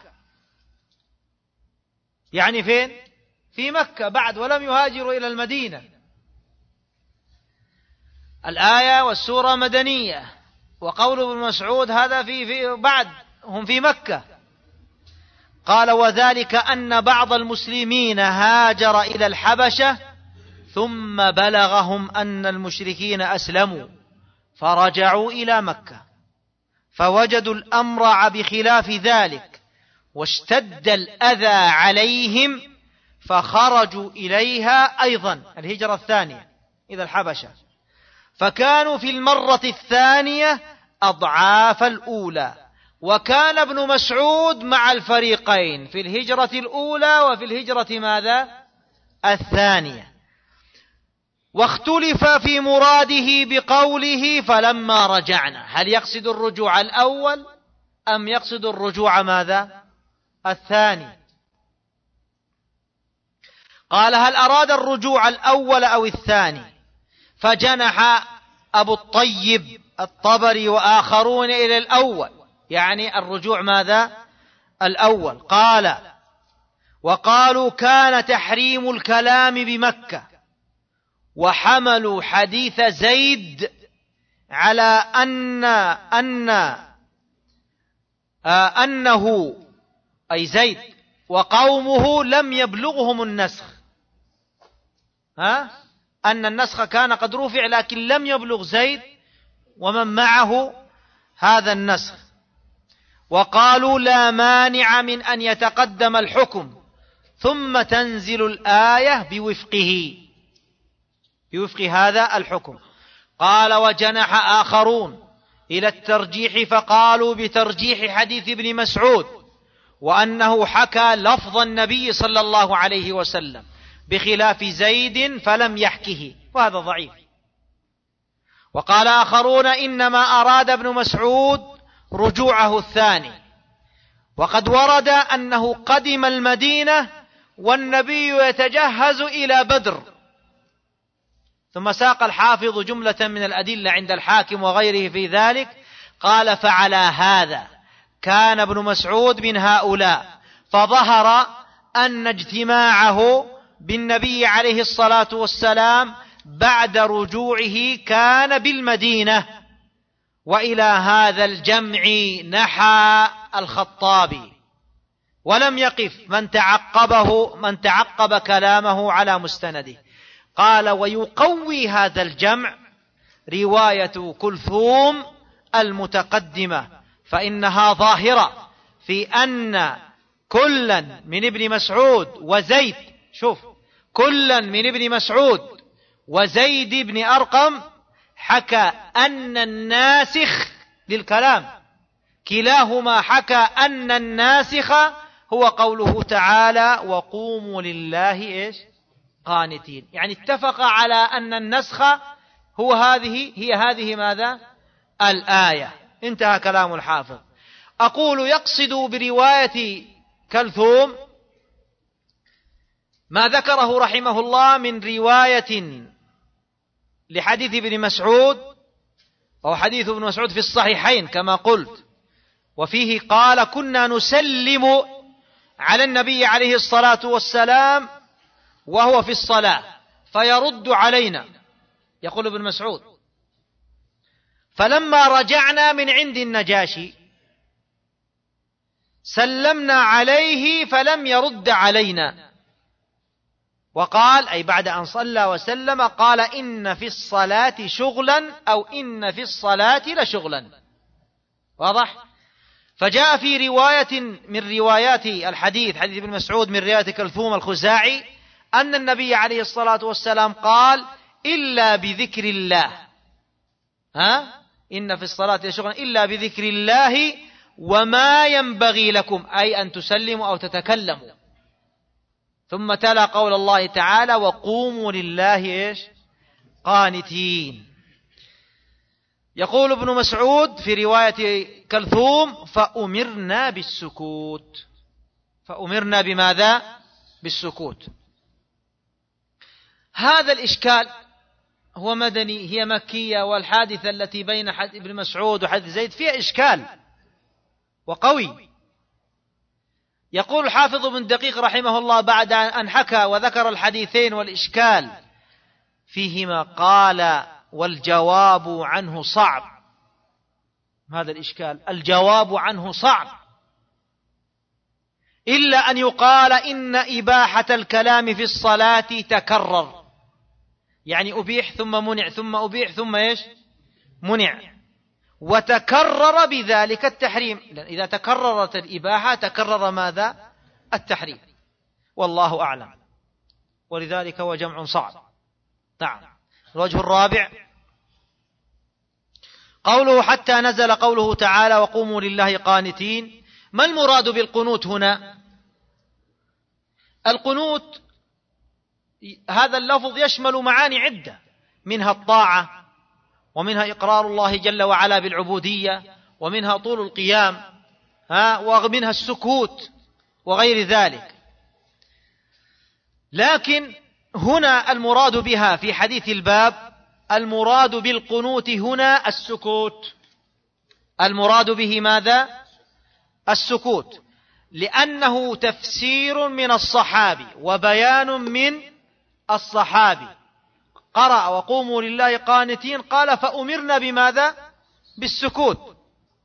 يعني فين؟ في مكة بعد، ولم يهاجروا إلى المدينة. الآية والسورة مدنية، وقول ابن مسعود هذا في بعد، هم في مكة. قال: وذلك أن بعض المسلمين هاجر إلى الحبشة ثم بلغهم أن المشركين أسلموا فرجعوا إلى مكة، فوجدوا الأمر بخلاف ذلك، واشتد الأذى عليهم فخرجوا إليها أيضا، الهجرة الثانية إلى الحبشة، فكانوا في المرة الثانية أضعاف الأولى. وكان ابن مسعود مع الفريقين في الهجرة الأولى وفي الهجرة ماذا؟ الثانية. واختلف في مراده بقوله فلما رجعنا، هل يقصد الرجوع الأول أم يقصد الرجوع ماذا؟ الثاني. قال: هل أراد الرجوع الأول أو الثاني؟ فجنح أبو الطيب الطبري وآخرون إلى الأول، يعني الرجوع ماذا؟ الأول. قال: وقالوا كان تحريم الكلام بمكة، وحملوا حديث زيد على أنه أي زيد وقومه لم يبلغهم النسخ، أن النسخ كان قد رفع لكن لم يبلغ زيد ومن معه هذا النسخ. وقالوا لا مانع من أن يتقدم الحكم ثم تنزل الآية بوفق هذا الحكم. قال: وجنح آخرون إلى الترجيح فقالوا بترجيح حديث ابن مسعود، وأنه حكى لفظ النبي صلى الله عليه وسلم بخلاف زيد فلم يحكه، وهذا ضعيف. وقال آخرون إنما أراد ابن مسعود رجوعه الثاني، وقد ورد أنه قدم المدينة والنبي يتجهز إلى بدر. ثم ساق الحافظ جملة من الأدلة عند الحاكم وغيره في ذلك. قال: فعلى هذا كان ابن مسعود من هؤلاء، فظهر أن اجتماعه بالنبي عليه الصلاة والسلام بعد رجوعه كان بالمدينة. وإلى هذا الجمع نحى الخطابي، ولم يقف من تعقب كلامه على مستنده. قال: ويقوي هذا الجمع رواية كلثوم المتقدمة، فإنها ظاهرة في أن كلا من ابن مسعود وزيد، شوف، كلا من ابن مسعود وزيد بن أرقم حكى أن الناسخ للكلام، كلاهما حكى أن الناسخ هو قوله تعالى: وقوموا لله قانتين، يعني اتفق على أن النسخ هي هذه ماذا؟ الآية. انتهى كلام الحافظ. أقول: يقصد برواية كلثوم ما ذكره رحمه الله من رواية لحديث ابن مسعود وهو حديث ابن مسعود في الصحيحين كما قلت، وفيه قال: كنا نسلم على النبي عليه الصلاة والسلام وهو في الصلاة فيرد علينا، يقول ابن مسعود: فلما رجعنا من عند النجاشي سلمنا عليه فلم يرد علينا. وقال، أي بعد أن صلى وسلم، قال: إن في الصلاة شغلا، أو إن في الصلاة لشغلا. واضح؟ فجاء في رواية من روايات الحديث، حديث ابن مسعود من رواية كلثوم الخزاعي، أن النبي عليه الصلاة والسلام قال: إلا بذكر الله، إن في الصلاة لشغلا إلا بذكر الله وما ينبغي لكم، أي أن تسلموا أو تتكلموا. ثم تلا قول الله تعالى: وقوموا لله قانتين. يقول ابن مسعود في رواية كلثوم: فأمرنا بالسكوت. فأمرنا بماذا؟ بالسكوت. هذا الإشكال هو مدني، هي مكية، والحادثة التي بين ابن مسعود وحديث زيد فيها إشكال وقوي. يقول الحافظ بن دقيق رحمه الله بعد أن حكى وذكر الحديثين والإشكال فيهما، قال: والجواب عنه صعب. هذا الإشكال الجواب عنه صعب، إلا أن يقال إن إباحة الكلام في الصلاة تكرر، يعني أبيح ثم منع ثم أبيح ثم منع، وتكرر بذلك التحريم. إذا تكررت الإباحة تكرر ماذا؟ التحريم، والله أعلم. ولذلك هو جمع صعب. نعم. الوجه الرابع قوله: حتى نزل قوله تعالى: وقوموا لله قانتين. ما المراد بالقنوت هنا؟ القنوت هذا اللفظ يشمل معاني عدة، منها الطاعة، ومنها إقرار الله جل وعلا بالعبودية، ومنها طول القيام، ومنها السكوت وغير ذلك. لكن هنا المراد بها في حديث الباب، المراد بالقنوت هنا السكوت. المراد به ماذا؟ السكوت، لأنه تفسير من الصحابي وبيان من الصحابي. قرأ: وقوموا لله قانتين، قال: فأمرنا بماذا؟ بالسكوت.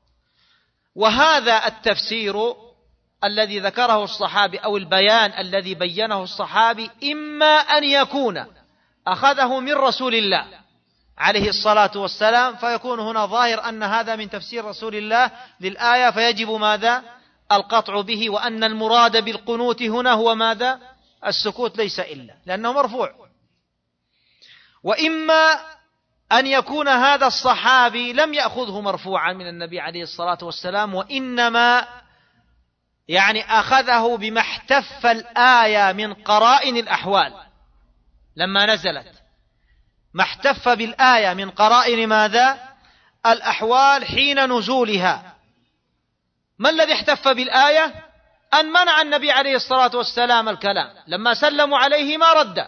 وهذا التفسير الذي ذكره الصحابي أو البيان الذي بينه الصحابي إما أن يكون أخذه من رسول الله عليه الصلاة والسلام، فيكون هنا ظاهر أن هذا من تفسير رسول الله للآية، فيجب ماذا؟ القطع به، وأن المراد بالقنوت هنا هو ماذا؟ السكوت، ليس إلا، لأنه مرفوع. وإما أن يكون هذا الصحابي لم يأخذه مرفوعا من النبي عليه الصلاة والسلام، وإنما أخذه بما احتف الآية من قرائن الأحوال لما نزلت، ما احتف بالآية من قرائن ماذا؟ الأحوال حين نزولها. ما الذي احتف بالآية؟ أن منع النبي عليه الصلاة والسلام الكلام، لما سلموا عليه ما رد،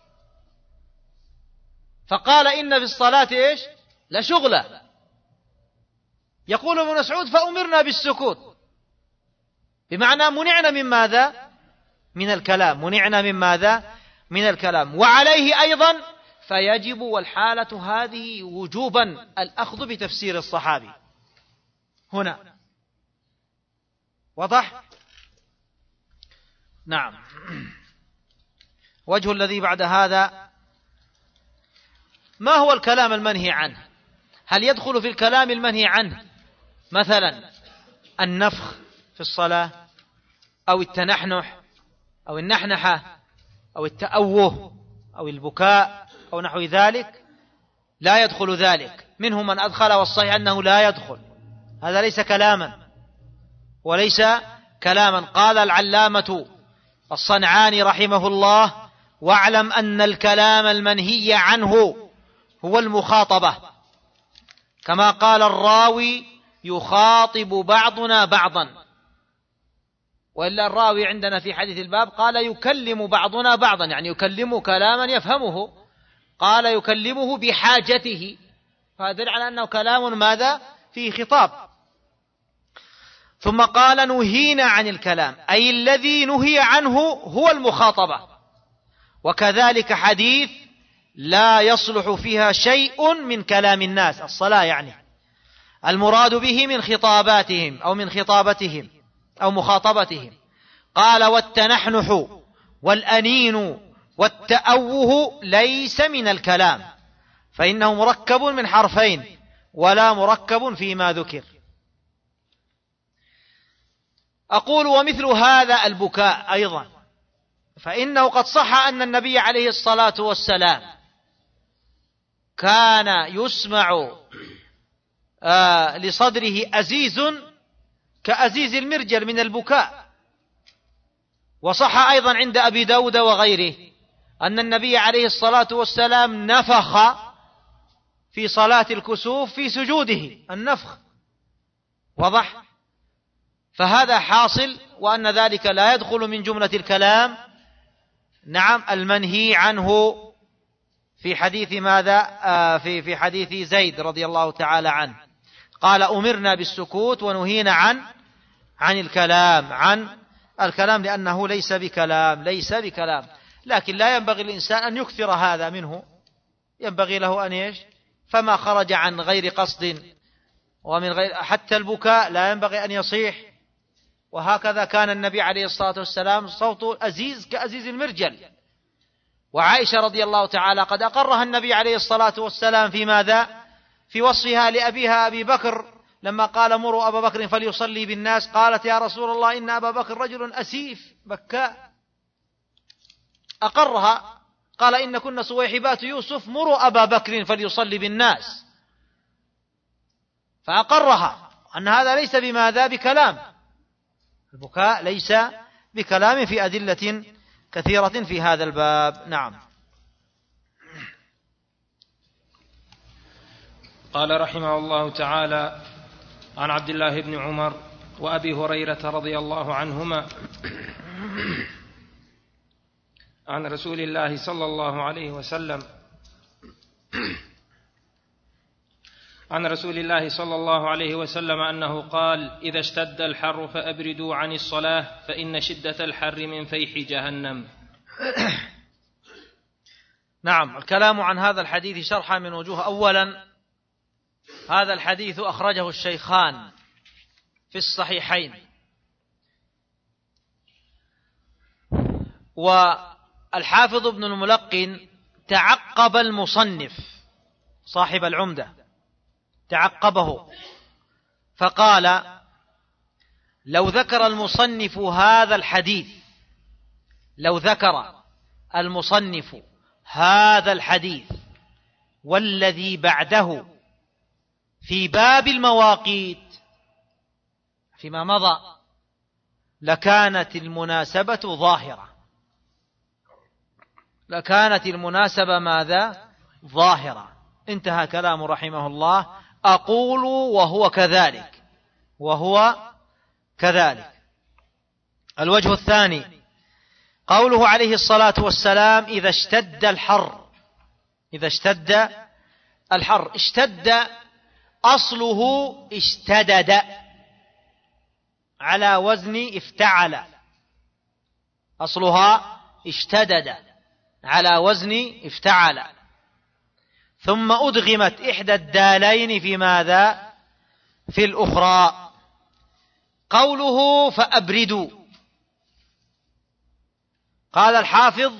فقال: إن في الصلاة لشغلة. يقول ابن مسعود: فأمرنا بالسكوت، بمعنى منعنا من ماذا؟ من الكلام. منعنا من ماذا؟ من الكلام. وعليه أيضا فيجب والحالة هذه وجوبا الأخذ بتفسير الصحابي هنا. وضح؟ نعم. وجه الذي بعد هذا: ما هو الكلام المنهي عنه؟ هل يدخل في الكلام المنهي عنه مثلا النفخ في الصلاة، أو التنحنح، أو النحنحة، أو التأوه، أو البكاء، أو نحو ذلك؟ لا يدخل ذلك. منهم من أدخل، والصحيح أنه لا يدخل. هذا ليس كلاما وليس كلاما. قال العلامة الصنعاني رحمه الله: واعلم أن الكلام المنهي عنه هو المخاطبة، كما قال الراوي: يخاطب بعضنا بعضا. وإلا الراوي عندنا في حديث الباب قال: يكلم بعضنا بعضا، يعني يكلم كلاما يفهمه. قال: يكلمه بحاجته، فهذا على أنه كلام ماذا فيه خطاب. ثم قال نهينا عن الكلام، أي الذي نهي عنه هو المخاطبة، وكذلك حديث لا يصلح فيها شيء من كلام الناس، الصلاة يعني المراد به من خطاباتهم أو من خطابتهم أو مخاطبتهم. قال والتنحنح والأنين والتأوه ليس من الكلام، فإنه مركب من حرفين ولا مركب فيما ذكر. أقول ومثل هذا البكاء أيضا، فإنه قد صح أن النبي عليه الصلاة والسلام كان يسمع لصدره أزيز كأزيز المرجل من البكاء. وصح أيضا عند أبي داود وغيره أن النبي عليه الصلاة والسلام نفخ في صلاة الكسوف في سجوده، النفخ وضح. فهذا حاصل، وأن ذلك لا يدخل من جملة الكلام نعم المنهي عنه في حديث ماذا في حديث زيد رضي الله تعالى عنه، قال أمرنا بالسكوت ونهينا عن الكلام لأنه ليس بكلام. لكن لا ينبغي الإنسان أن يكثر هذا منه، ينبغي له أن فما خرج عن غير قصد ومن غير، حتى البكاء لا ينبغي أن يصيح. وهكذا كان النبي عليه الصلاة والسلام صوته أزيز كأزيز المرجل. وعائشة رضي الله تعالى قد أقرها النبي عليه الصلاة والسلام في ماذا؟ في وصفها لأبيها أبي بكر لما قال مروا أبا بكر فليصلي بالناس، قالت يا رسول الله إن أبا بكر رجل أسيف بكاء. أقرها قال إن كنا صويحبات يوسف مروا أبا بكر فليصلي بالناس، فأقرها أن هذا ليس بماذا؟ بكلام. البكاء ليس بكلام في أدلة كثيرة في هذا الباب. نعم. قال رحمه الله تعالى عن عبد الله بن عمر وأبي هريرة رضي الله عنهما عن رسول الله صلى الله عليه وسلم عن رسول الله صلى الله عليه وسلم أنه قال إذا اشتد الحر فأبردوا عن الصلاة فإن شدة الحر من فيح جهنم. نعم. الكلام عن هذا الحديث شرحا من وجوه. أولا هذا الحديث أخرجه الشيخان في الصحيحين، والحافظ ابن الملقن تعقب المصنف صاحب العمدة، تعقبه فقال لو ذكر المصنف هذا الحديث، لو ذكر المصنف هذا الحديث والذي بعده في باب المواقيت فيما مضى لكانت المناسبة ظاهرة، لكانت المناسبة ماذا؟ ظاهرة. انتهى كلام رحمه الله. أقول وهو كذلك، وهو كذلك. الوجه الثاني قوله عليه الصلاة والسلام إذا اشتد الحر، إذا اشتد الحر، اشتد أصله اشتدد على وزن افتعل، أصلها اشتدد على وزن افتعل، ثم أدغمت إحدى الدالين في ماذا؟ في الأخرى. قوله فأبردوا، قال الحافظ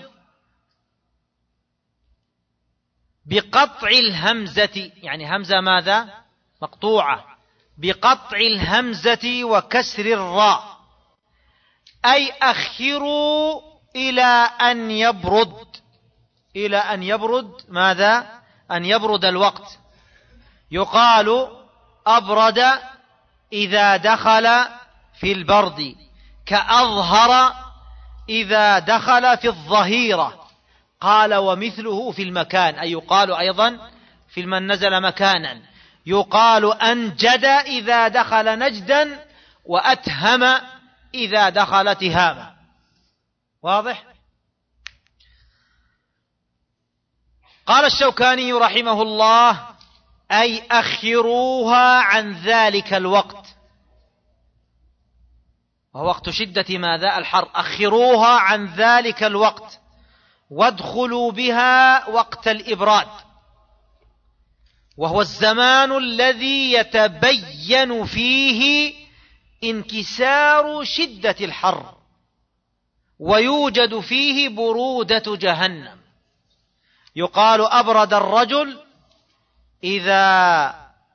بقطع الهمزة، يعني همزة ماذا؟ مقطوعة، بقطع الهمزة وكسر الراء، أي أخروا إلى أن يبرد، إلى أن يبرد ماذا؟ أن يبرد الوقت. يقال أبرد إذا دخل في البرد، كأظهر إذا دخل في الظهيرة. قال ومثله في المكان، أي يقال أيضا في من نزل مكانا. يقال أنجد إذا دخل نجدا، وأتهم إذا دخل تهاما. واضح؟ قال الشوكاني رحمه الله أي أخروها عن ذلك الوقت، وهو وقت شدة ماذا؟ الحر. أخروها عن ذلك الوقت وادخلوا بها وقت الإبراد، وهو الزمان الذي يتبين فيه انكسار شدة الحر ويوجد فيه برودة جهنم. يقال أبرد الرجل إذا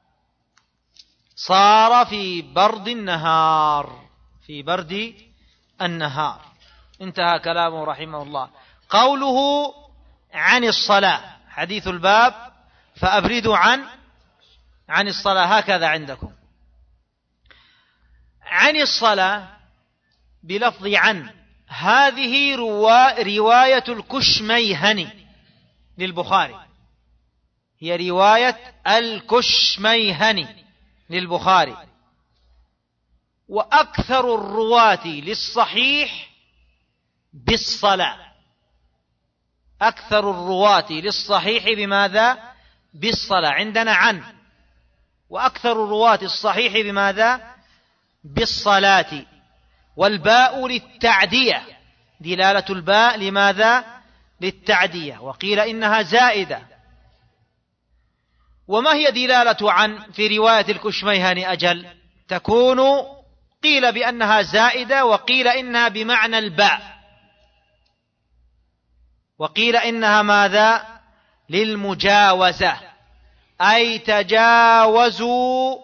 صار في برد النهار، في برد النهار. انتهى كلامه رحمه الله. قوله عن الصلاة، حديث الباب فأبردوا عن الصلاة، هكذا عندكم. عن الصلاة بلفظ عن، هذه رواية الكشميهني للبخاري، هي رواية الكشميهني للبخاري. وأكثر الرواة للصحيح بالصلاة، أكثر الرواة للصحيح بماذا؟ بالصلاة. عندنا عن، وأكثر الرواة الصحيح بماذا؟ بالصلاة. والباء للتعدية، دلالة الباء لماذا؟ للتعدية. وقيل إنها زائدة. وما هي دلالة عن في رواية الكشميهني أجل؟ تكون قيل بأنها زائدة، وقيل إنها بمعنى الباء، وقيل إنها ماذا؟ للمجاوزة، أي تجاوزوا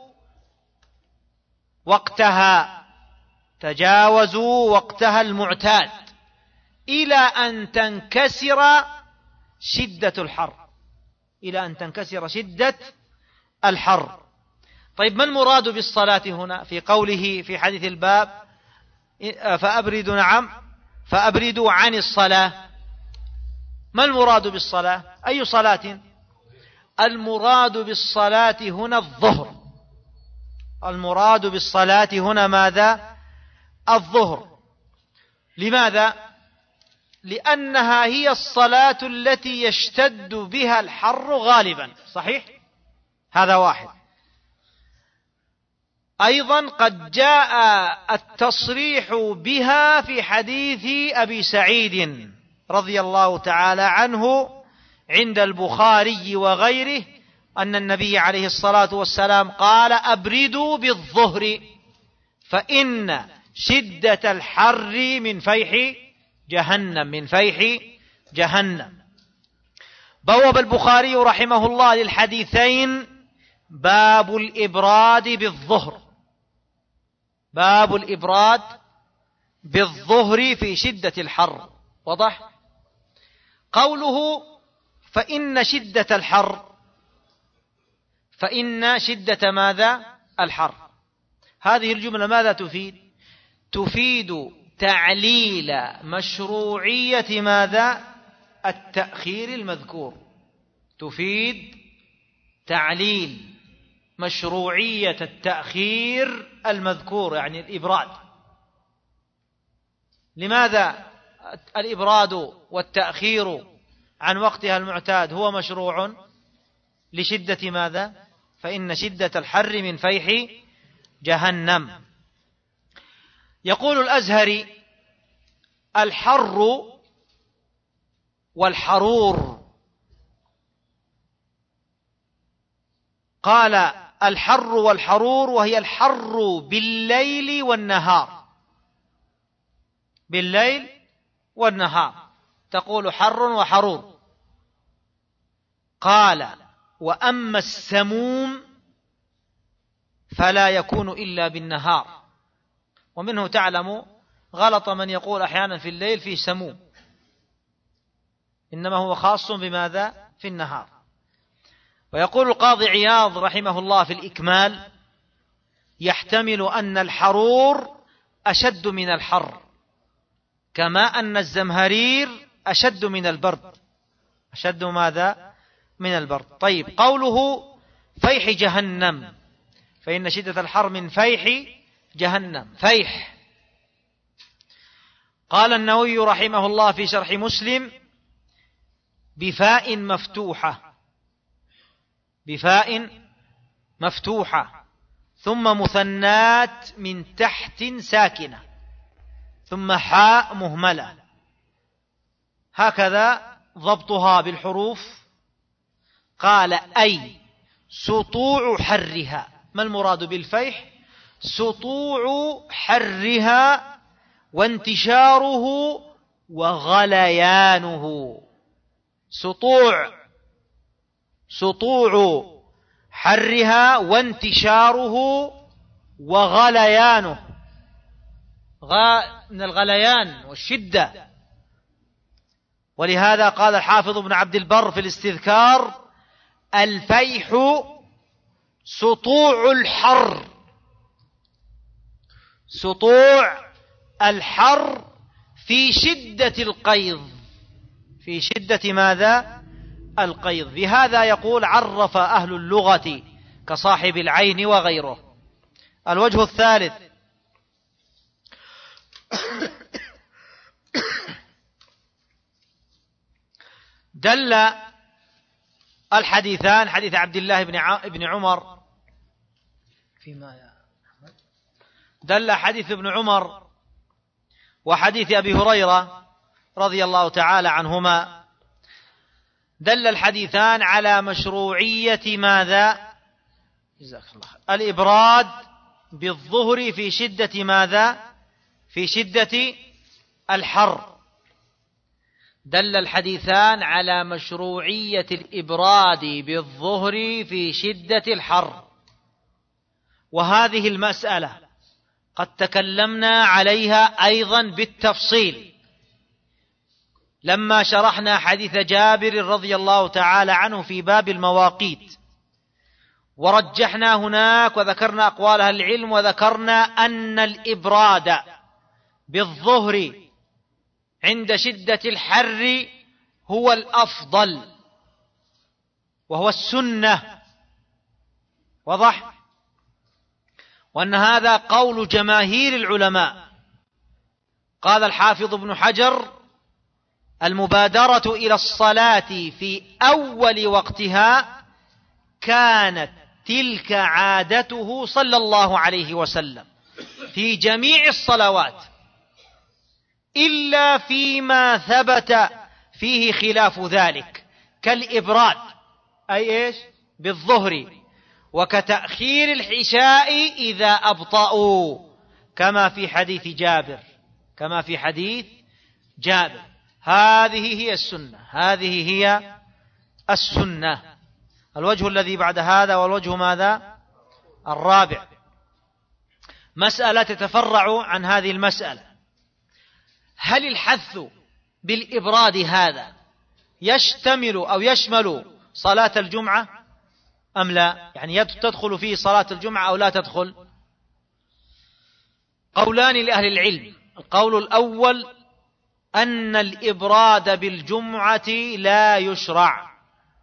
وقتها، تجاوزوا وقتها المعتاد إلى أن تنكسر شدة الحر، إلى أن تنكسر شدة الحر. طيب ما المراد بالصلاة هنا في قوله في حديث الباب فأبردوا؟ نعم، فأبردوا عن الصلاة. ما المراد بالصلاة؟ أي صلاة؟ المراد بالصلاة هنا الظهر. المراد بالصلاة هنا ماذا؟ الظهر. لماذا؟ لأنها هي الصلاة التي يشتد بها الحر غالبا، صحيح؟ هذا واحد. أيضا قد جاء التصريح بها في حديث أبي سعيد رضي الله تعالى عنه عند البخاري وغيره أن النبي عليه الصلاة والسلام قال أبردوا بالظهر فإن شدة الحر من فيح جهنم، من فيح جهنم. بوب البخاري رحمه الله للحديثين باب الإبراد بالظهر، باب الإبراد بالظهر في شدة الحر. وضح؟ قوله فإن شدة الحر، فإن شدة ماذا؟ الحر. هذه الجملة ماذا تفيد؟ تفيد تعليل مشروعية ماذا؟ التأخير المذكور. تفيد تعليل مشروعية التأخير المذكور، يعني الإبراد. لماذا الإبراد والتأخير عن وقتها المعتاد هو مشروع؟ لشدة ماذا؟ فإن شدة الحر من فيح جهنم. يقول الأزهري الحر والحرور، قال الحر والحرور وهي الحر بالليل والنهار، بالليل والنهار تقول حر وحرور. قال وأما السموم فلا يكون إلا بالنهار. ومنه تعلم غلط من يقول أحيانا في الليل فيه سموم، إنما هو خاص بماذا؟ في النهار. ويقول القاضي عياض رحمه الله في الإكمال يحتمل أن الحرور أشد من الحر، كما أن الزمهرير أشد من البرد. أشد ماذا؟ من البرد. طيب قوله فيح جهنم، فإن شدة الحر من فيح جهنم. فيح، قال النووي رحمه الله في شرح مسلم بفاء مفتوحة، بفاء مفتوحة ثم مثنات من تحت ساكنة ثم حاء مهملة، هكذا ضبطها بالحروف. قال أي سطوع حرها. ما المراد بالفيح؟ سطوع حرها وانتشاره وغليانه. سطوع حرها وانتشاره وغليانه، من الغليان والشدة. ولهذا قال الحافظ ابن عبد البر في الاستذكار: الفيح سطوع الحر. سطوع الحر في شدة القيظ. في شدة ماذا؟ القيظ. بهذا يقول عرف أهل اللغة كصاحب العين وغيره. الوجه الثالث: دل الحديثان، حديث عبد الله بن عمر فيما دل حديث ابن عمر وحديث أبي هريرة رضي الله تعالى عنهما، دل الحديثان على مشروعية ماذا؟ جزاك الله خير. الإبراد بالظهر في شدة ماذا؟ في شدة الحر. دل الحديثان على مشروعية الإبراد بالظهر في شدة الحر. وهذه المسألة قد تكلمنا عليها أيضا بالتفصيل لما شرحنا حديث جابر رضي الله تعالى عنه في باب المواقيت، ورجحنا هناك وذكرنا أقوال أهل العلم، وذكرنا أن الإبراد بالظهر عند شدة الحر هو الأفضل وهو السنة، وضح، وأن هذا قول جماهير العلماء. قال الحافظ ابن حجر: المبادرة إلى الصلاة في أول وقتها كانت تلك عادته صلى الله عليه وسلم في جميع الصلوات، إلا فيما ثبت فيه خلاف ذلك، كالإبراد أي إيش؟ بالظهر، وكتأخير العشاء إذا أبطأوا، كما في حديث جابر. هذه هي السنة، هذه هي السنة. الوجه الذي بعد هذا والوجه ماذا؟ الرابع، مسألة تتفرع عن هذه المسألة: هل الحث بالإبراد هذا يشتمل أو يشمل صلاة الجمعة أم لا؟ يعني تدخل فيه صلاة الجمعة أو لا تدخل؟ قولان لأهل العلم. القول الأول أن الإبراد بالجمعة لا يشرع،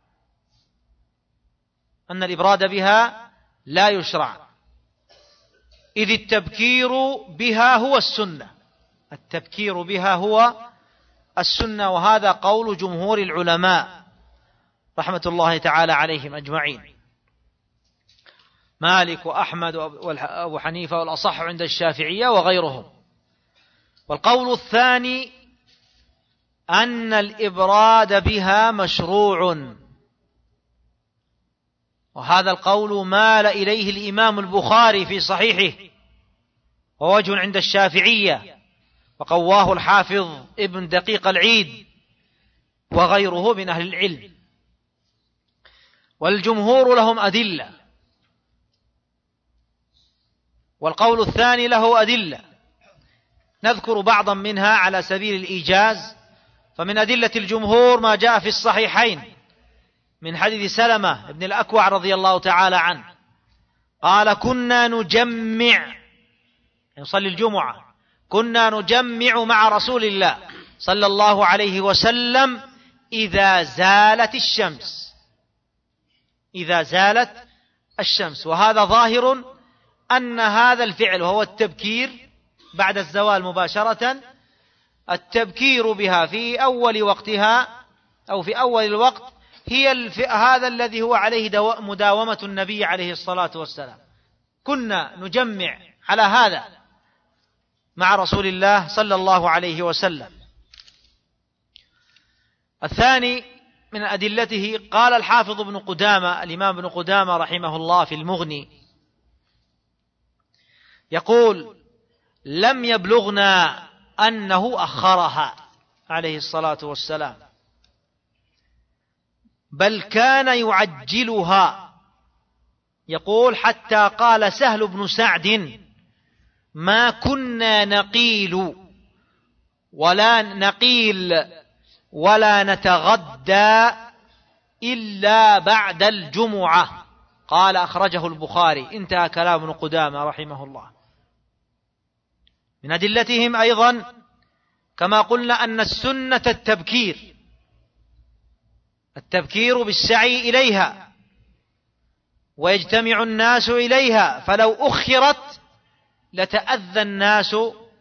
أن الإبراد بها لا يشرع، إذ التبكير بها هو السنة، التبكير بها هو السنة. وهذا قول جمهور العلماء رحمة الله تعالى عليهم أجمعين، مالك وأحمد وأبو حنيفة، والأصح عند الشافعية وغيرهم. والقول الثاني أن الإبراد بها مشروع، وهذا القول مال إليه الإمام البخاري في صحيحه، ووجه عند الشافعية، وقواه الحافظ ابن دقيق العيد وغيره من أهل العلم. والجمهور لهم أدلة، والقول الثاني له أدلة، نذكر بعضا منها على سبيل الإيجاز. فمن أدلة الجمهور ما جاء في الصحيحين من حديث سلمة بن الأكوع رضي الله تعالى عنه قال: كنا نجمع، نصلي الجمعة، كنا نجمع مع رسول الله صلى الله عليه وسلم إذا زالت الشمس. وهذا ظاهر أن هذا الفعل وهو التبكير بعد الزوال مباشرة، التبكير بها في أول وقتها أو في أول الوقت هذا الذي هو عليه مداومة النبي عليه الصلاة والسلام. كنا نجمع على هذا مع رسول الله صلى الله عليه وسلم. الثاني من أدلته قال الحافظ ابن قدامة، الإمام ابن قدامة رحمه الله في المغني، يقول: لم يبلغنا أنه أخرها عليه الصلاة والسلام، بل كان يعجلها. يقول: حتى قال سهل بن سعد: ما كنا نقيل ولا نتغدى إلا بعد الجمعة. قال: أخرجه البخاري. انتهى كلام ابن قدامة رحمه الله. من أدلتهم أيضا كما قلنا أن السنة التبكير بالسعي إليها، ويجتمع الناس إليها، فلو أخرت لتأذى الناس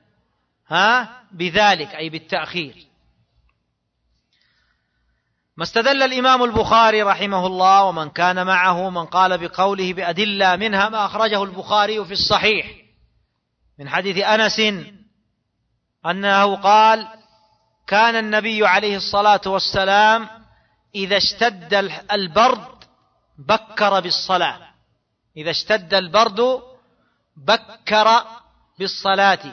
بذلك، أي بالتأخير. ما استدل الإمام البخاري رحمه الله ومن كان معه من قال بقوله بأدلة، منها ما أخرجه البخاري في الصحيح من حديث أنس أنه قال: كان النبي عليه الصلاة والسلام إذا اشتد البرد بكر بالصلاة. إذا اشتد البرد بكر بالصلاة،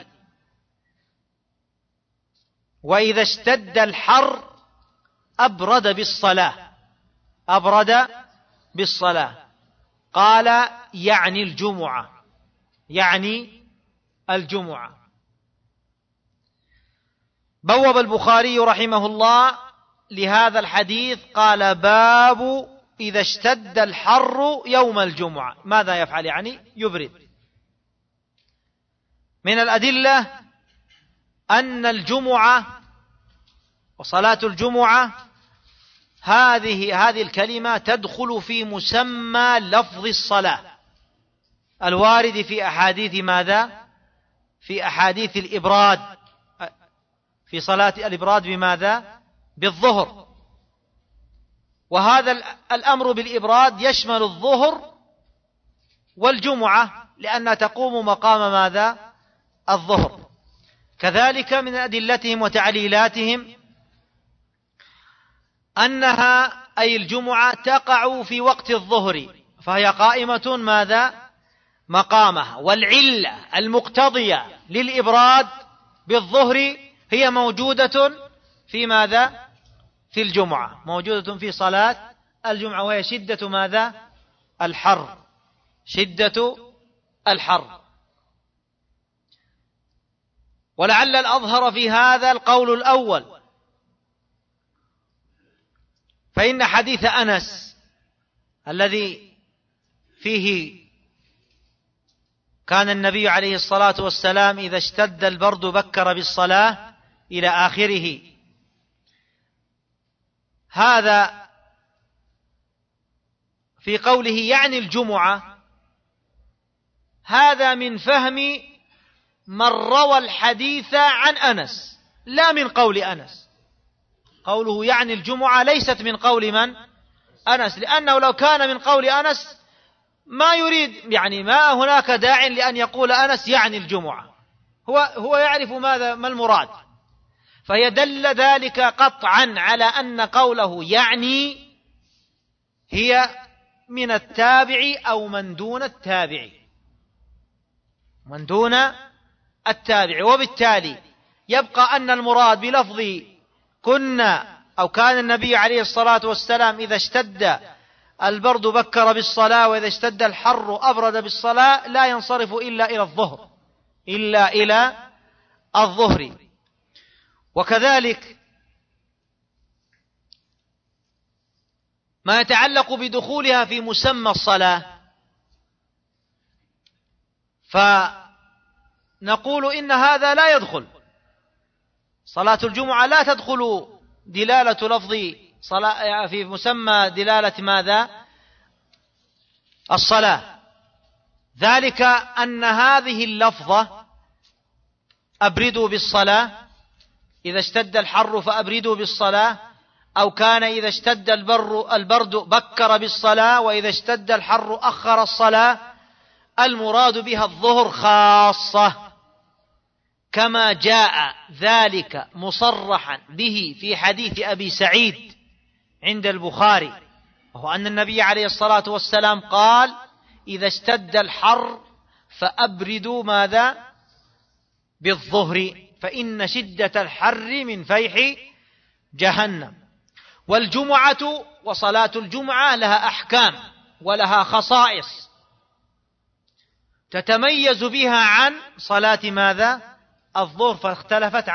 وإذا اشتد الحر أبرد بالصلاة. قال: يعني الجمعة. بوب البخاري رحمه الله لهذا الحديث قال: باب إذا اشتد الحر يوم الجمعة. ماذا يفعل؟ يعني يبرد. من الأدلة أن الجمعة وصلاة الجمعة هذه الكلمة تدخل في مسمى لفظ الصلاة الوارد في أحاديث ماذا؟ في أحاديث الإبراد، في صلاة الإبراد بماذا؟ بالظهر. وهذا الأمر بالإبراد يشمل الظهر والجمعة، لأنها تقوم مقام ماذا؟ الظهر. كذلك من أدلتهم وتعليلاتهم أنها أي الجمعة تقع في وقت الظهر، فهي قائمة ماذا؟ مقامها. والعلة المقتضية للإبراد بالظهر هي موجودة في ماذا؟ في الجمعة، موجودة في صلاة الجمعة، وهي شدة ماذا؟ الحر، شدة الحر. ولعل الأظهر في هذا القول الأول، فإن حديث أنس الذي فيه كان النبي عليه الصلاة والسلام إذا اشتد البرد بكر بالصلاة إلى آخره، هذا في قوله يعني الجمعة، هذا من فهم من روى الحديث عن أنس لا من قول أنس. قوله يعني الجمعة ليست من قول من؟ أنس، لأنه لو كان من قول أنس ما يريد، يعني ما هناك داع لأن يقول أنس يعني الجمعة، هو يعرف ما المراد، فيدل ذلك قطعا على أن قوله يعني هي من التابع أو من دون التابع، من دون التابع. وبالتالي يبقى أن المراد بلفظ كنا أو كان النبي عليه الصلاة والسلام إذا اشتد البرد بكر بالصلاة، وإذا اشتد الحر أبرد بالصلاة، لا ينصرف إلا إلى الظهر. وكذلك ما يتعلق بدخولها في مسمى الصلاة، فنقول إن هذا لا يدخل. صلاة الجمعة لا تدخل دلالة لفظ صلاة في مسمى دلالة ماذا؟ الصلاة. ذلك أن هذه اللفظة أبردوا بالصلاة، إذا اشتد الحر فأبردوا بالصلاة، أو كان إذا اشتد البرد بكر بالصلاة، وإذا اشتد الحر أخر الصلاة، المراد بها الظهر خاصة، كما جاء ذلك مصرحا به في حديث أبي سعيد عند البخاري، وهو أن النبي عليه الصلاة والسلام قال: إذا اشتد الحر فأبردوا ماذا؟ بالظهر، فإن شدة الحر من فيح جهنم. والجمعة وصلاة الجمعة لها أحكام ولها خصائص تتميز بها عن صلاة ماذا؟ الظهر، فاختلفت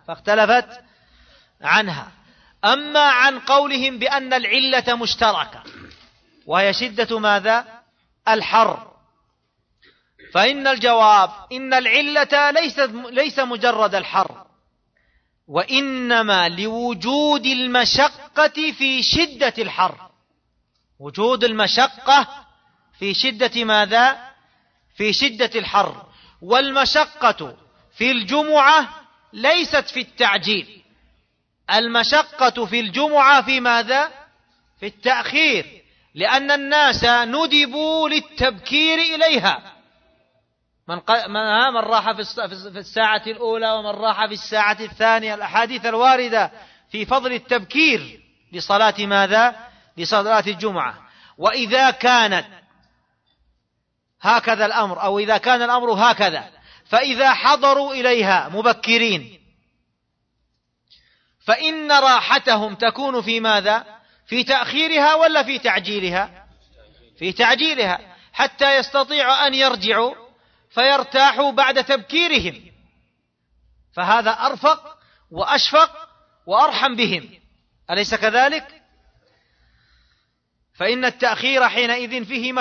عنها. أما عن قولهم بأن العلة مشتركة وهي شدة ماذا؟ الحر، فإن الجواب إن العلة ليس مجرد الحر، وإنما لوجود المشقة في شدة الحر، وجود المشقة في شدة ماذا؟ في شدة الحر. والمشقة في الجمعة ليست في التعجيل، المشقة في الجمعة في ماذا؟ في التأخير، لأن الناس ندبوا للتبكير إليها، من راح في الساعة الأولى ومن راح في الساعة الثانية، الأحاديث الواردة في فضل التبكير لصلاة ماذا؟ لصلاة الجمعة. وإذا كانت هكذا الأمر، أو إذا كان الأمر هكذا، فإذا حضروا إليها مبكرين فإن راحتهم تكون في ماذا؟ في تأخيرها ولا في تعجيلها؟ في تعجيلها، حتى يستطيعوا أن يرجعوا فيرتاحوا بعد تبكيرهم، فهذا أرفق وأشفق وأرحم بهم، أليس كذلك؟ فإن التأخير حينئذ فيه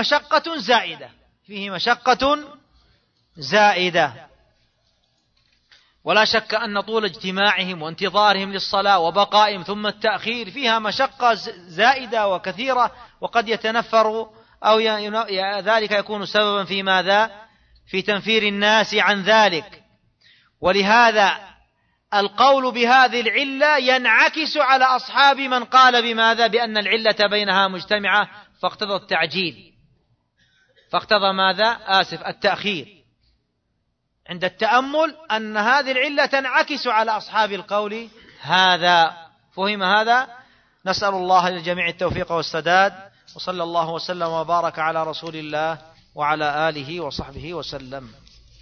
مشقة زائدة، ولا شك أن طول اجتماعهم وانتظارهم للصلاة وبقائهم ثم التأخير فيها مشقة زائدة وكثيرة، وقد يتنفر أو ذلك يكون سببا في ماذا؟ في تنفير الناس عن ذلك. ولهذا القول بهذه العلة ينعكس على أصحاب من قال بماذا؟ بأن العلة بينها مجتمعة، فاقتضى التعجيل، فاقتضى ماذا؟ التأخير. عند التأمل أن هذه العلة تنعكس على أصحاب القول هذا. فهم هذا؟ نسأل الله للجميع التوفيق والسداد، وصلى الله وسلم وبارك على رسول الله وعلى آله وصحبه وسلم.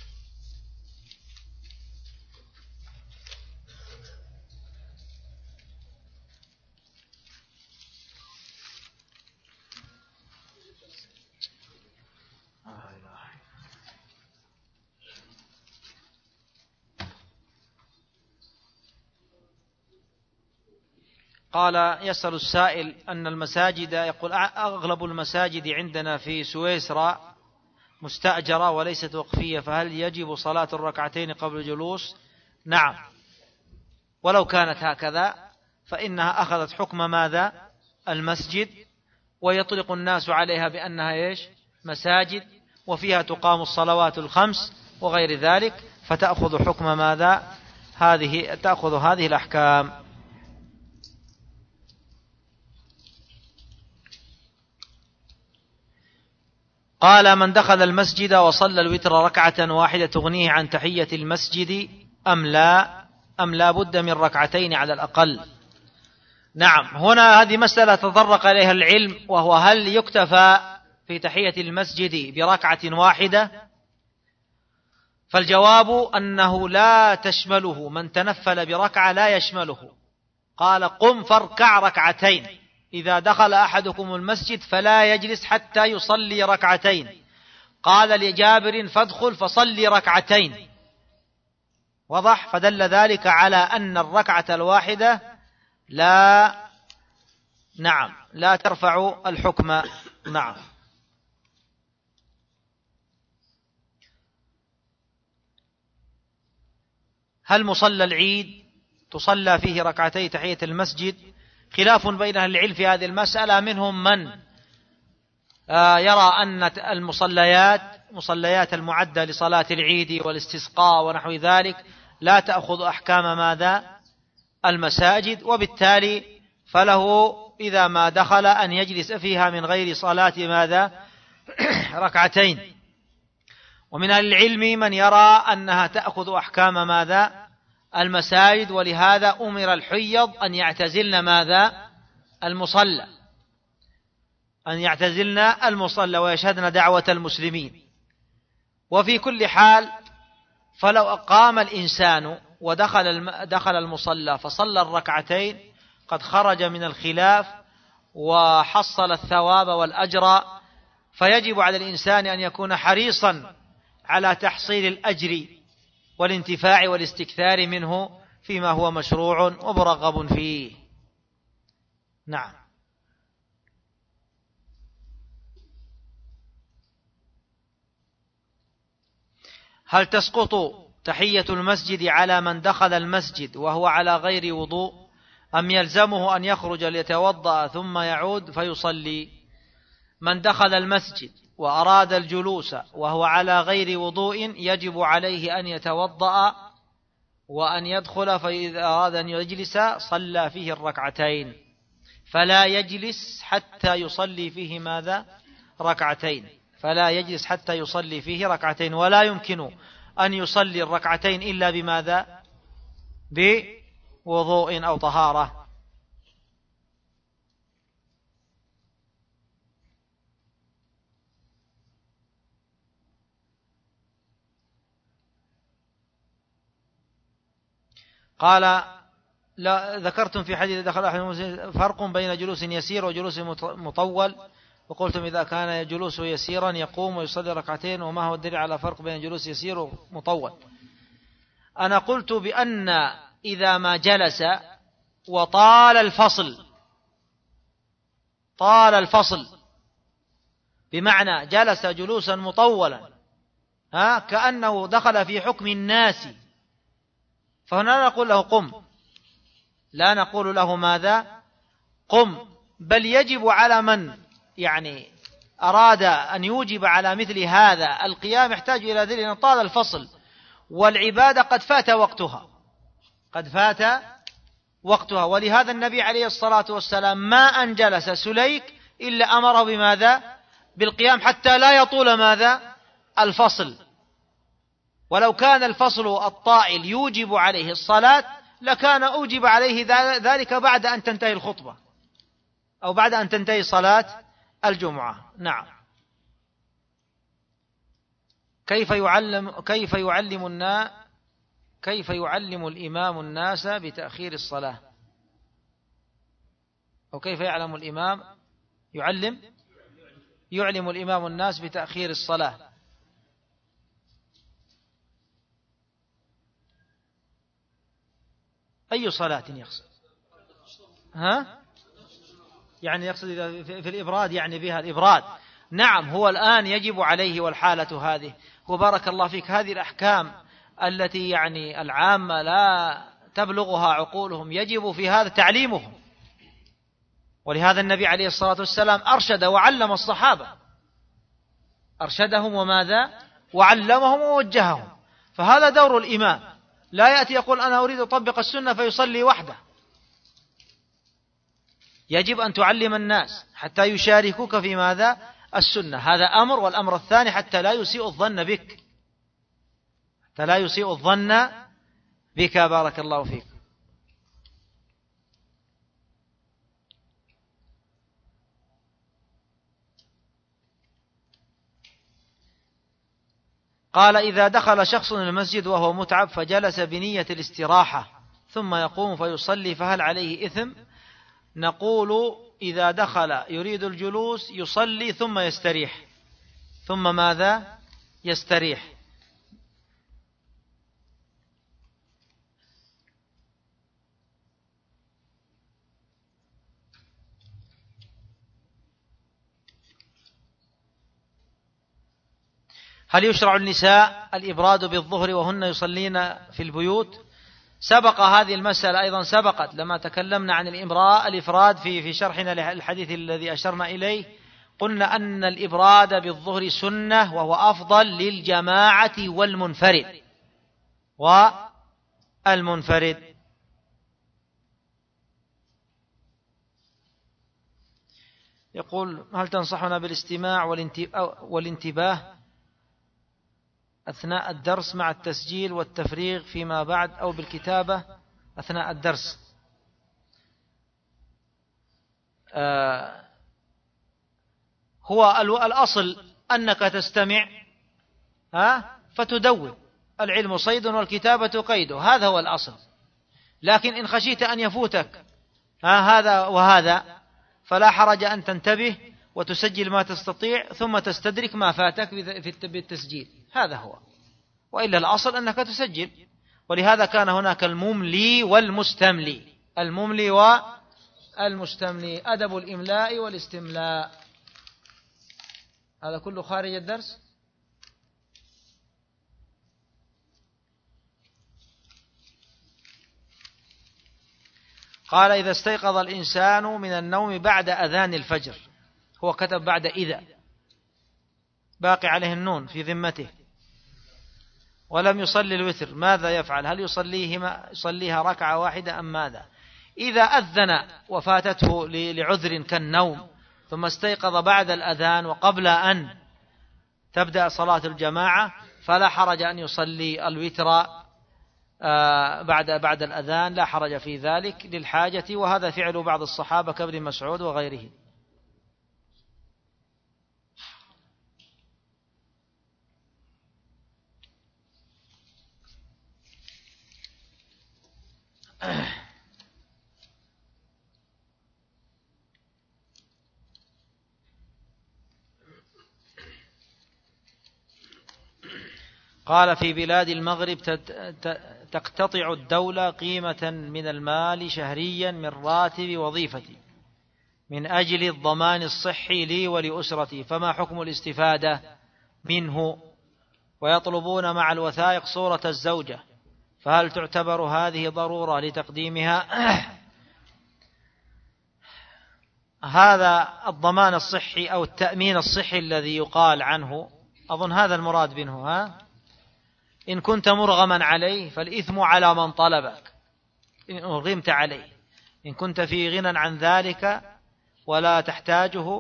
قال: يسأل السائل أن المساجد، يقول أغلب المساجد عندنا في سويسرا مستأجرة وليست وقفية، فهل يجب صلاة الركعتين قبل الجلوس؟ نعم، ولو كانت هكذا فإنها أخذت حكم ماذا؟ المسجد، ويطلق الناس عليها بأنها مساجد، وفيها تقام الصلوات الخمس وغير ذلك، فتأخذ حكم ماذا؟ تأخذ هذه الأحكام. قال: من دخل المسجد وصلى الوتر ركعة واحدة تغنيه عن تحية المسجد أم لا بد من ركعتين على الأقل؟ نعم، هنا هذه مسألة تطرق إليها العلم، وهو هل يكتفى في تحية المسجد بركعة واحدة؟ فالجواب أنه لا تشمله، من تنفل بركعة لا يشمله. قال: قم فاركع ركعتين، إذا دخل أحدكم المسجد فلا يجلس حتى يصلي ركعتين. قال لجابر: فادخل فصلي ركعتين. وضح، فدل ذلك على أن الركعة الواحدة لا ترفع الحكم. نعم. هل مصلى العيد تصلى فيه ركعتي تحية المسجد؟ خلاف بين أهل العلم في هذه المسألة، منهم من يرى أن المصليات المعدة لصلاة العيد والاستسقاء ونحو ذلك لا تأخذ أحكام ماذا؟ المساجد، وبالتالي فله إذا ما دخل أن يجلس فيها من غير صلاة ماذا؟ ركعتين. ومن أهل العلم من يرى أنها تأخذ أحكام ماذا؟ المساجد، ولهذا أمر الحيض أن يعتزلن ماذا؟ المصلى، أن يعتزلن المصلى ويشهدن دعوة المسلمين. وفي كل حال فلو أقام الإنسان ودخل المصلى فصلى الركعتين قد خرج من الخلاف وحصل الثواب والأجر، فيجب على الإنسان أن يكون حريصا على تحصيل الأجر والانتفاع والاستكثار منه فيما هو مشروع ومرغب فيه. نعم. هل تسقط تحية المسجد على من دخل المسجد وهو على غير وضوء، أم يلزمه أن يخرج ليتوضأ ثم يعود فيصلي؟ من دخل المسجد وأراد الجلوس وهو على غير وضوء يجب عليه أن يتوضأ وأن يدخل، فإذا أراد أن يجلس صلى فيه الركعتين، فلا يجلس حتى يصلي فيه ماذا؟ ركعتين. فلا يجلس حتى يصلي فيه ركعتين، ولا يمكن أن يصلي الركعتين إلا بماذا؟ بوضوء أو طهارة. قال: لا ذكرتم في حديث دخل أحد المسلمين فرق بين جلوس يسير وجلوس مطول، وقلتم إذا كان جلوسه يسيرا يقوم ويصلي ركعتين، وما هو الدليل على فرق بين جلوس يسير ومطول؟ أنا قلت بأن إذا ما جلس وطال الفصل بمعنى جلس جلوسا مطولا كأنه دخل في حكم الناس، فهنا لا نقول له قم، لا نقول له ماذا؟ قم، بل يجب على من يعني أراد أن يوجب على مثل هذا القيام يحتاج إلى ذلك، أن طال الفصل والعبادة قد فات وقتها. ولهذا النبي عليه الصلاة والسلام ما أن جلس سليك إلا أمره بماذا؟ بالقيام حتى لا يطول ماذا؟ الفصل. ولو كان الفصل الطائل يوجب عليه الصلاة لكان أوجب عليه ذلك بعد أن تنتهي الخطبة أو بعد أن تنتهي صلاة الجمعة. نعم. كيف يعلم الإمام الناس بتأخير الصلاة، أو كيف يعلم الإمام يعلم الإمام الناس بتأخير الصلاة؟ أي صلاة يقصد؟ يعني يقصد في الإبراد، يعني بها الإبراد. نعم، هو الآن يجب عليه، والحالة هذه، وبارك الله فيك، هذه الأحكام التي يعني العامة لا تبلغها عقولهم يجب في هذا تعليمهم. ولهذا النبي عليه الصلاة والسلام أرشد وعلم الصحابة، أرشدهم وماذا؟ وعلمهم ووجههم. فهذا دور الإمام، لا يأتي يقول أنا أريد أطبق السنة فيصلي وحده. يجب أن تعلم الناس حتى يشاركوك في ماذا؟ السنة. هذا أمر. والأمر الثاني حتى لا يسيء الظن بك، بارك الله فيك. قال: إذا دخل شخص المسجد وهو متعب فجلس بنية الاستراحة ثم يقوم فيصلي فهل عليه إثم؟ نقول: إذا دخل يريد الجلوس يصلي ثم يستريح. ثم ماذا؟ يستريح. هل يشرع النساء الإبراد بالظهر وهن يصلين في البيوت؟ سبق هذه المسألة أيضا، سبقت لما تكلمنا عن الإفراد في شرحنا للحديث الذي أشرنا إليه. قلنا أن الإبراد بالظهر سنة، وهو أفضل للجماعة والمنفرد. يقول: هل تنصحنا بالاستماع والانتباه أثناء الدرس مع التسجيل والتفريغ فيما بعد، أو بالكتابة أثناء الدرس؟ هو الأصل أنك تستمع فتدون، العلم صيد والكتابة قيد، هذا هو الأصل. لكن إن خشيت أن يفوتك هذا وهذا فلا حرج أن تنتبه وتسجل ما تستطيع ثم تستدرك ما فاتك بالتسجيل، هذا هو. وإلا الأصل أنك تسجل. ولهذا كان هناك المملي والمستملي، المملي والمستملي، أدب الإملاء والاستملاء. هذا كله خارج الدرس. قال: إذا استيقظ الإنسان من النوم بعد أذان الفجر، هو كتب بعد إذا، باقي عليه النون في ذمته، ولم يصلي الوتر، ماذا يفعل؟ هل يصليها ركعة واحدة أم ماذا؟ إذا أذن وفاتته لعذر كالنوم ثم استيقظ بعد الأذان وقبل أن تبدأ صلاة الجماعة فلا حرج أن يصلي الوتر بعد الأذان، لا حرج في ذلك للحاجة، وهذا فعل بعض الصحابة كابن مسعود وغيره. قال: في بلاد المغرب تقتطع الدولة قيمة من المال شهريا من راتب وظيفتي من أجل الضمان الصحي لي ولأسرتي، فما حكم الاستفادة منه؟ ويطلبون مع الوثائق صورة الزوجة، فهل تعتبر هذه ضرورة لتقديمها؟ هذا الضمان الصحي أو التأمين الصحي الذي يقال عنه، أظن هذا المراد منه. إن كنت مرغما عليه فالإثم على من طلبك، إن أرغمت عليه. إن كنت في غنى عن ذلك ولا تحتاجه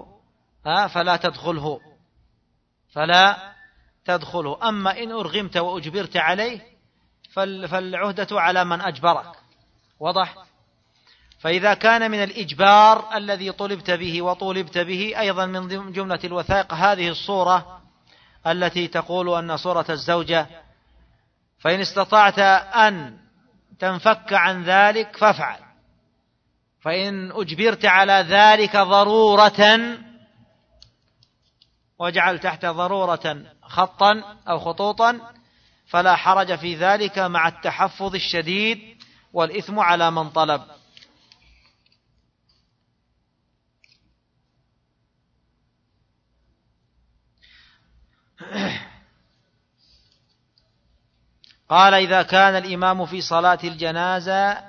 فلا تدخله. أما إن أرغمت وأجبرت عليه فالعهدة على من أجبرك، وضح. فإذا كان من الإجبار الذي طلبت به وطولبت به، أيضا من جملة الوثائق هذه الصورة التي تقول أن صورة الزوجة، فإن استطعت أن تنفك عن ذلك فافعل. فإن أجبرت على ذلك ضرورة، واجعل تحت ضرورة خطا أو خطوطا، فلا حرج في ذلك مع التحفظ الشديد، والإثم على من طلب. قال: إذا كان الإمام في صلاة الجنازة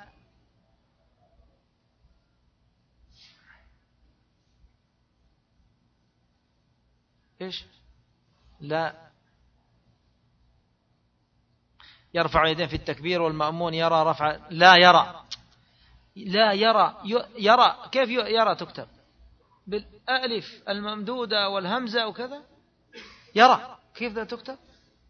لا يرفع يديه في التكبير والمأمون يرى رفع، لا يرى كيف يرى؟ تكتب بالألف الممدودة والهمزة وكذا، يرى كيف ذا تكتب؟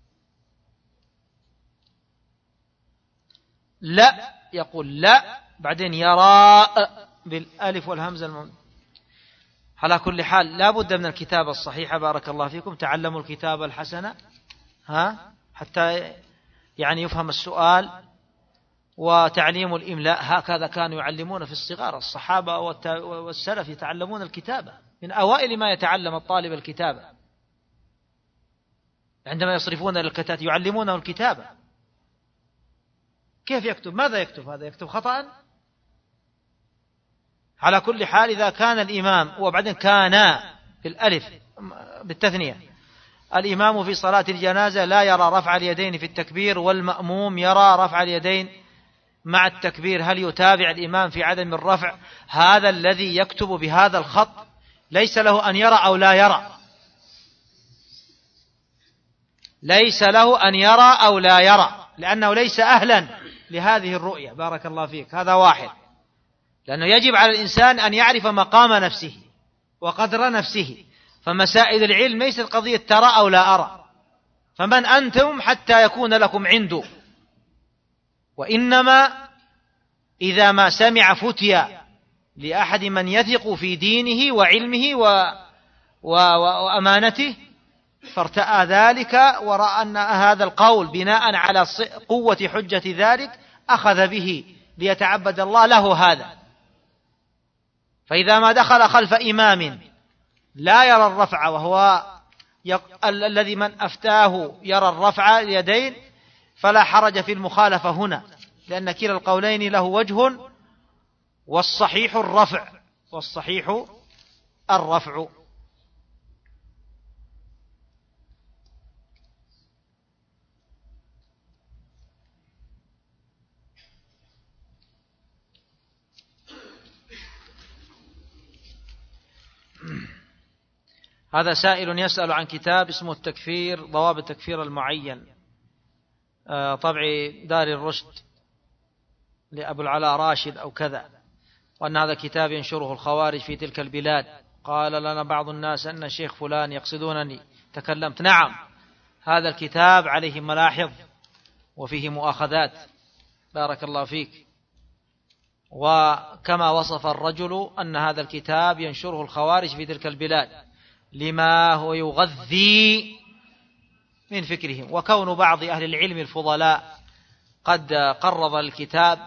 لا، يقول لا بعدين يرى بالألف والهمزة الممدودة. على كل حال لا بد من الكتابة الصحيحة، بارك الله فيكم. تعلموا الكتابة الحسنة حتى يعني يفهم السؤال. وتعليم الإملاء هكذا كانوا يعلمون في الصغار، الصحابة والسلف يتعلمون الكتابة، من أوائل ما يتعلم الطالب الكتابة عندما يصرفون إلى الكتات يعلمونه الكتابة. كيف يكتب؟ ماذا يكتب؟ هذا يكتب خطأ. على كل حال إذا كان الإمام، وبعدين كان بالألف بالتثنية، الإمام في صلاة الجنازة لا يرى رفع اليدين في التكبير والمأموم يرى رفع اليدين مع التكبير، هل يتابع الإمام في عدم الرفع؟ هذا الذي يكتب بهذا الخط ليس له أن يرى أو لا يرى، ليس له أن يرى أو لا يرى، لأنه ليس أهلا لهذه الرؤية، بارك الله فيك. هذا واحد، لأنه يجب على الإنسان أن يعرف مقام نفسه، وقدر نفسه. فمسائل العلم ليست قضية ترى أو لا أرى، فمن أنتم حتى يكون لكم عنده، وإنما إذا ما سمع فتيا لأحد من يثق في دينه وعلمه وأمانته فارتأى ذلك ورأى أن هذا القول بناء على قوة حجة ذلك أخذ به ليتعبد الله له هذا. فإذا ما دخل خلف إمام لا يرى الرفع، وهو الذي من أفتاه يرى الرفع اليدين، فلا حرج في المخالفة هنا، لأن كلا القولين له وجه، والصحيح الرفع، والصحيح الرفع. هذا سائل يسأل عن كتاب اسمه التكفير، ضوابط التكفير المعين، طبع دار الرشد لأبو العلاء راشد أو كذا، وأن هذا كتاب ينشره الخوارج في تلك البلاد. قال لنا بعض الناس أن الشيخ فلان يقصدونني، تكلمت. نعم، هذا الكتاب عليه ملاحظ وفيه مؤاخذات، بارك الله فيك. وكما وصف الرجل أن هذا الكتاب ينشره الخوارج في تلك البلاد لما هو يغذي من فكرهم، وكون بعض أهل العلم الفضلاء قد قرض الكتاب،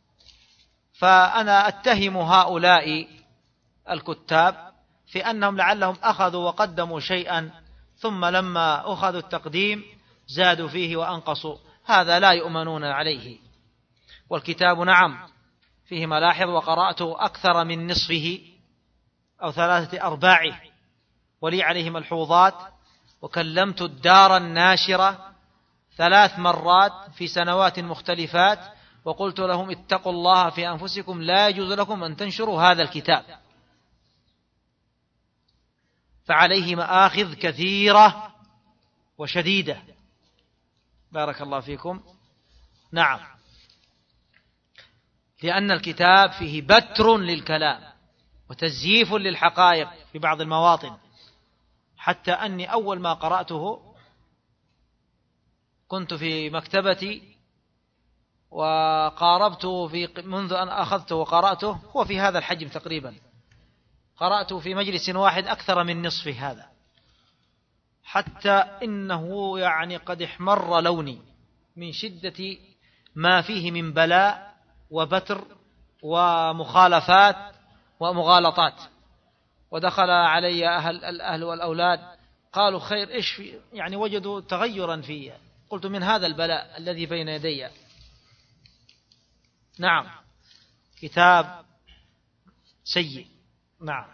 فأنا أتهم هؤلاء الكتاب في أنهم لعلهم أخذوا وقدموا شيئا ثم لما أخذوا التقديم زادوا فيه وأنقصوا، هذا لا يؤمنون عليه. والكتاب نعم فيه ملاحظ، وقرأته أكثر من نصفه أو 3/4، ولي عليه ملحوظات، وكلمت الدار الناشرة 3 مرات في سنوات مختلفات، وقلت لهم اتقوا الله في أنفسكم، لا يجوز لكم أن تنشروا هذا الكتاب، فعليه مآخذ كثيرة وشديدة، بارك الله فيكم. نعم، لأن الكتاب فيه بتر للكلام وتزييف للحقائق في بعض المواطن، حتى أني أول ما قرأته كنت في مكتبتي وقاربته منذ أن أخذته وقرأته، هو في هذا الحجم تقريبا، قرأته في مجلس واحد أكثر من نصف هذا، حتى إنه يعني قد احمر لوني من شدة ما فيه من بلاء وبتر ومخالفات ومغالطات. ودخل علي الأهل والأولاد قالوا خير، إيش يعني وجدوا تغيرا فيه. قلت من هذا البلاء الذي بين يدي. نعم، كتاب سيء. نعم.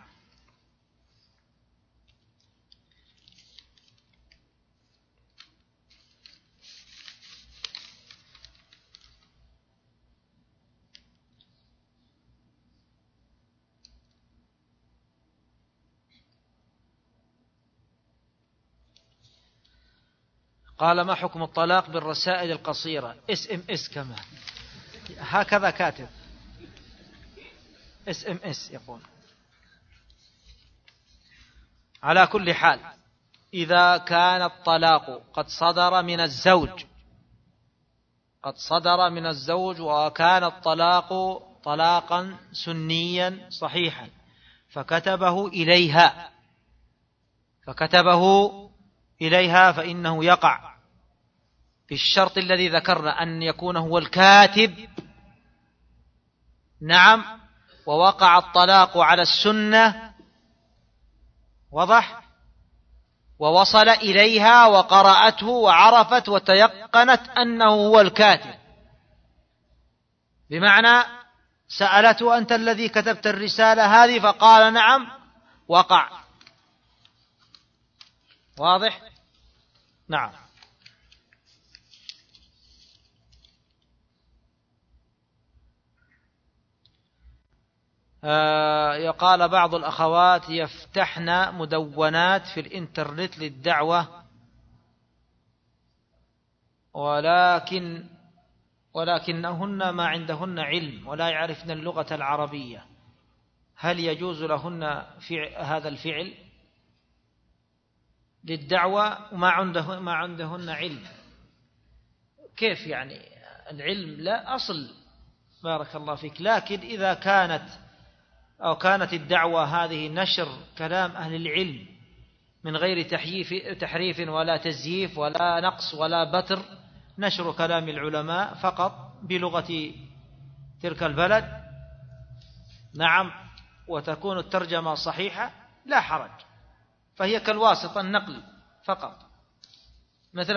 قال ما حكم الطلاق بالرسائل القصيرة SMS كمان، هكذا كاتب SMS يقول. على كل حال إذا كان الطلاق قد صدر من الزوج وكان الطلاق طلاقا سنيا صحيحا فكتبه إليها فإنه يقع في الشرط الذي ذكرنا أن يكون هو الكاتب. نعم، ووقع الطلاق على السنة، وضح، ووصل إليها وقرأته وعرفت وتيقنت أنه هو الكاتب، بمعنى سألته أنت الذي كتبت الرسالة هذه؟ فقال نعم، وقع. واضح؟ نعم. يقال بعض الأخوات يفتحن مدونات في الإنترنت للدعوة، ولكنهن ما عندهن علم ولا يعرفن اللغة العربية، هل يجوز لهن هذا الفعل للدعوة وما عندهن علم؟ كيف يعني؟ العلم لا أصل، بارك الله فيك. لكن إذا كانت الدعوة هذه نشر كلام أهل العلم من غير تحريف ولا تزييف ولا نقص ولا بتر، نشر كلام العلماء فقط بلغة تلك البلد، نعم، وتكون الترجمة صحيحة لا حرج، فهي كالواسطة، النقل فقط، مثل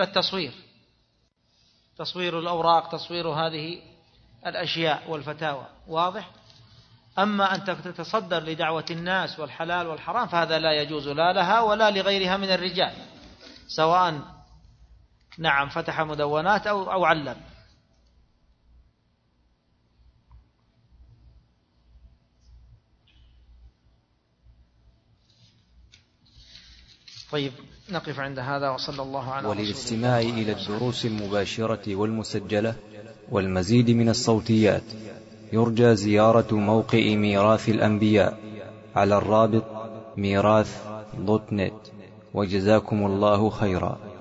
تصوير الأوراق، تصوير هذه الأشياء والفتاوى، واضح؟ أما أن تتصدر لدعوة الناس والحلال والحرام فهذا لا يجوز لا لها ولا لغيرها من الرجال، سواء نعم فتح مدونات أو علم. طيب نقف عند هذا، وصلى الله على رسول الله. وللاستماع إلى الدروس المباشرة والمسجلة والمزيد من الصوتيات يرجى زيارة موقع ميراث الأنبياء على الرابط ميراث.net. وجزاكم الله خيرا.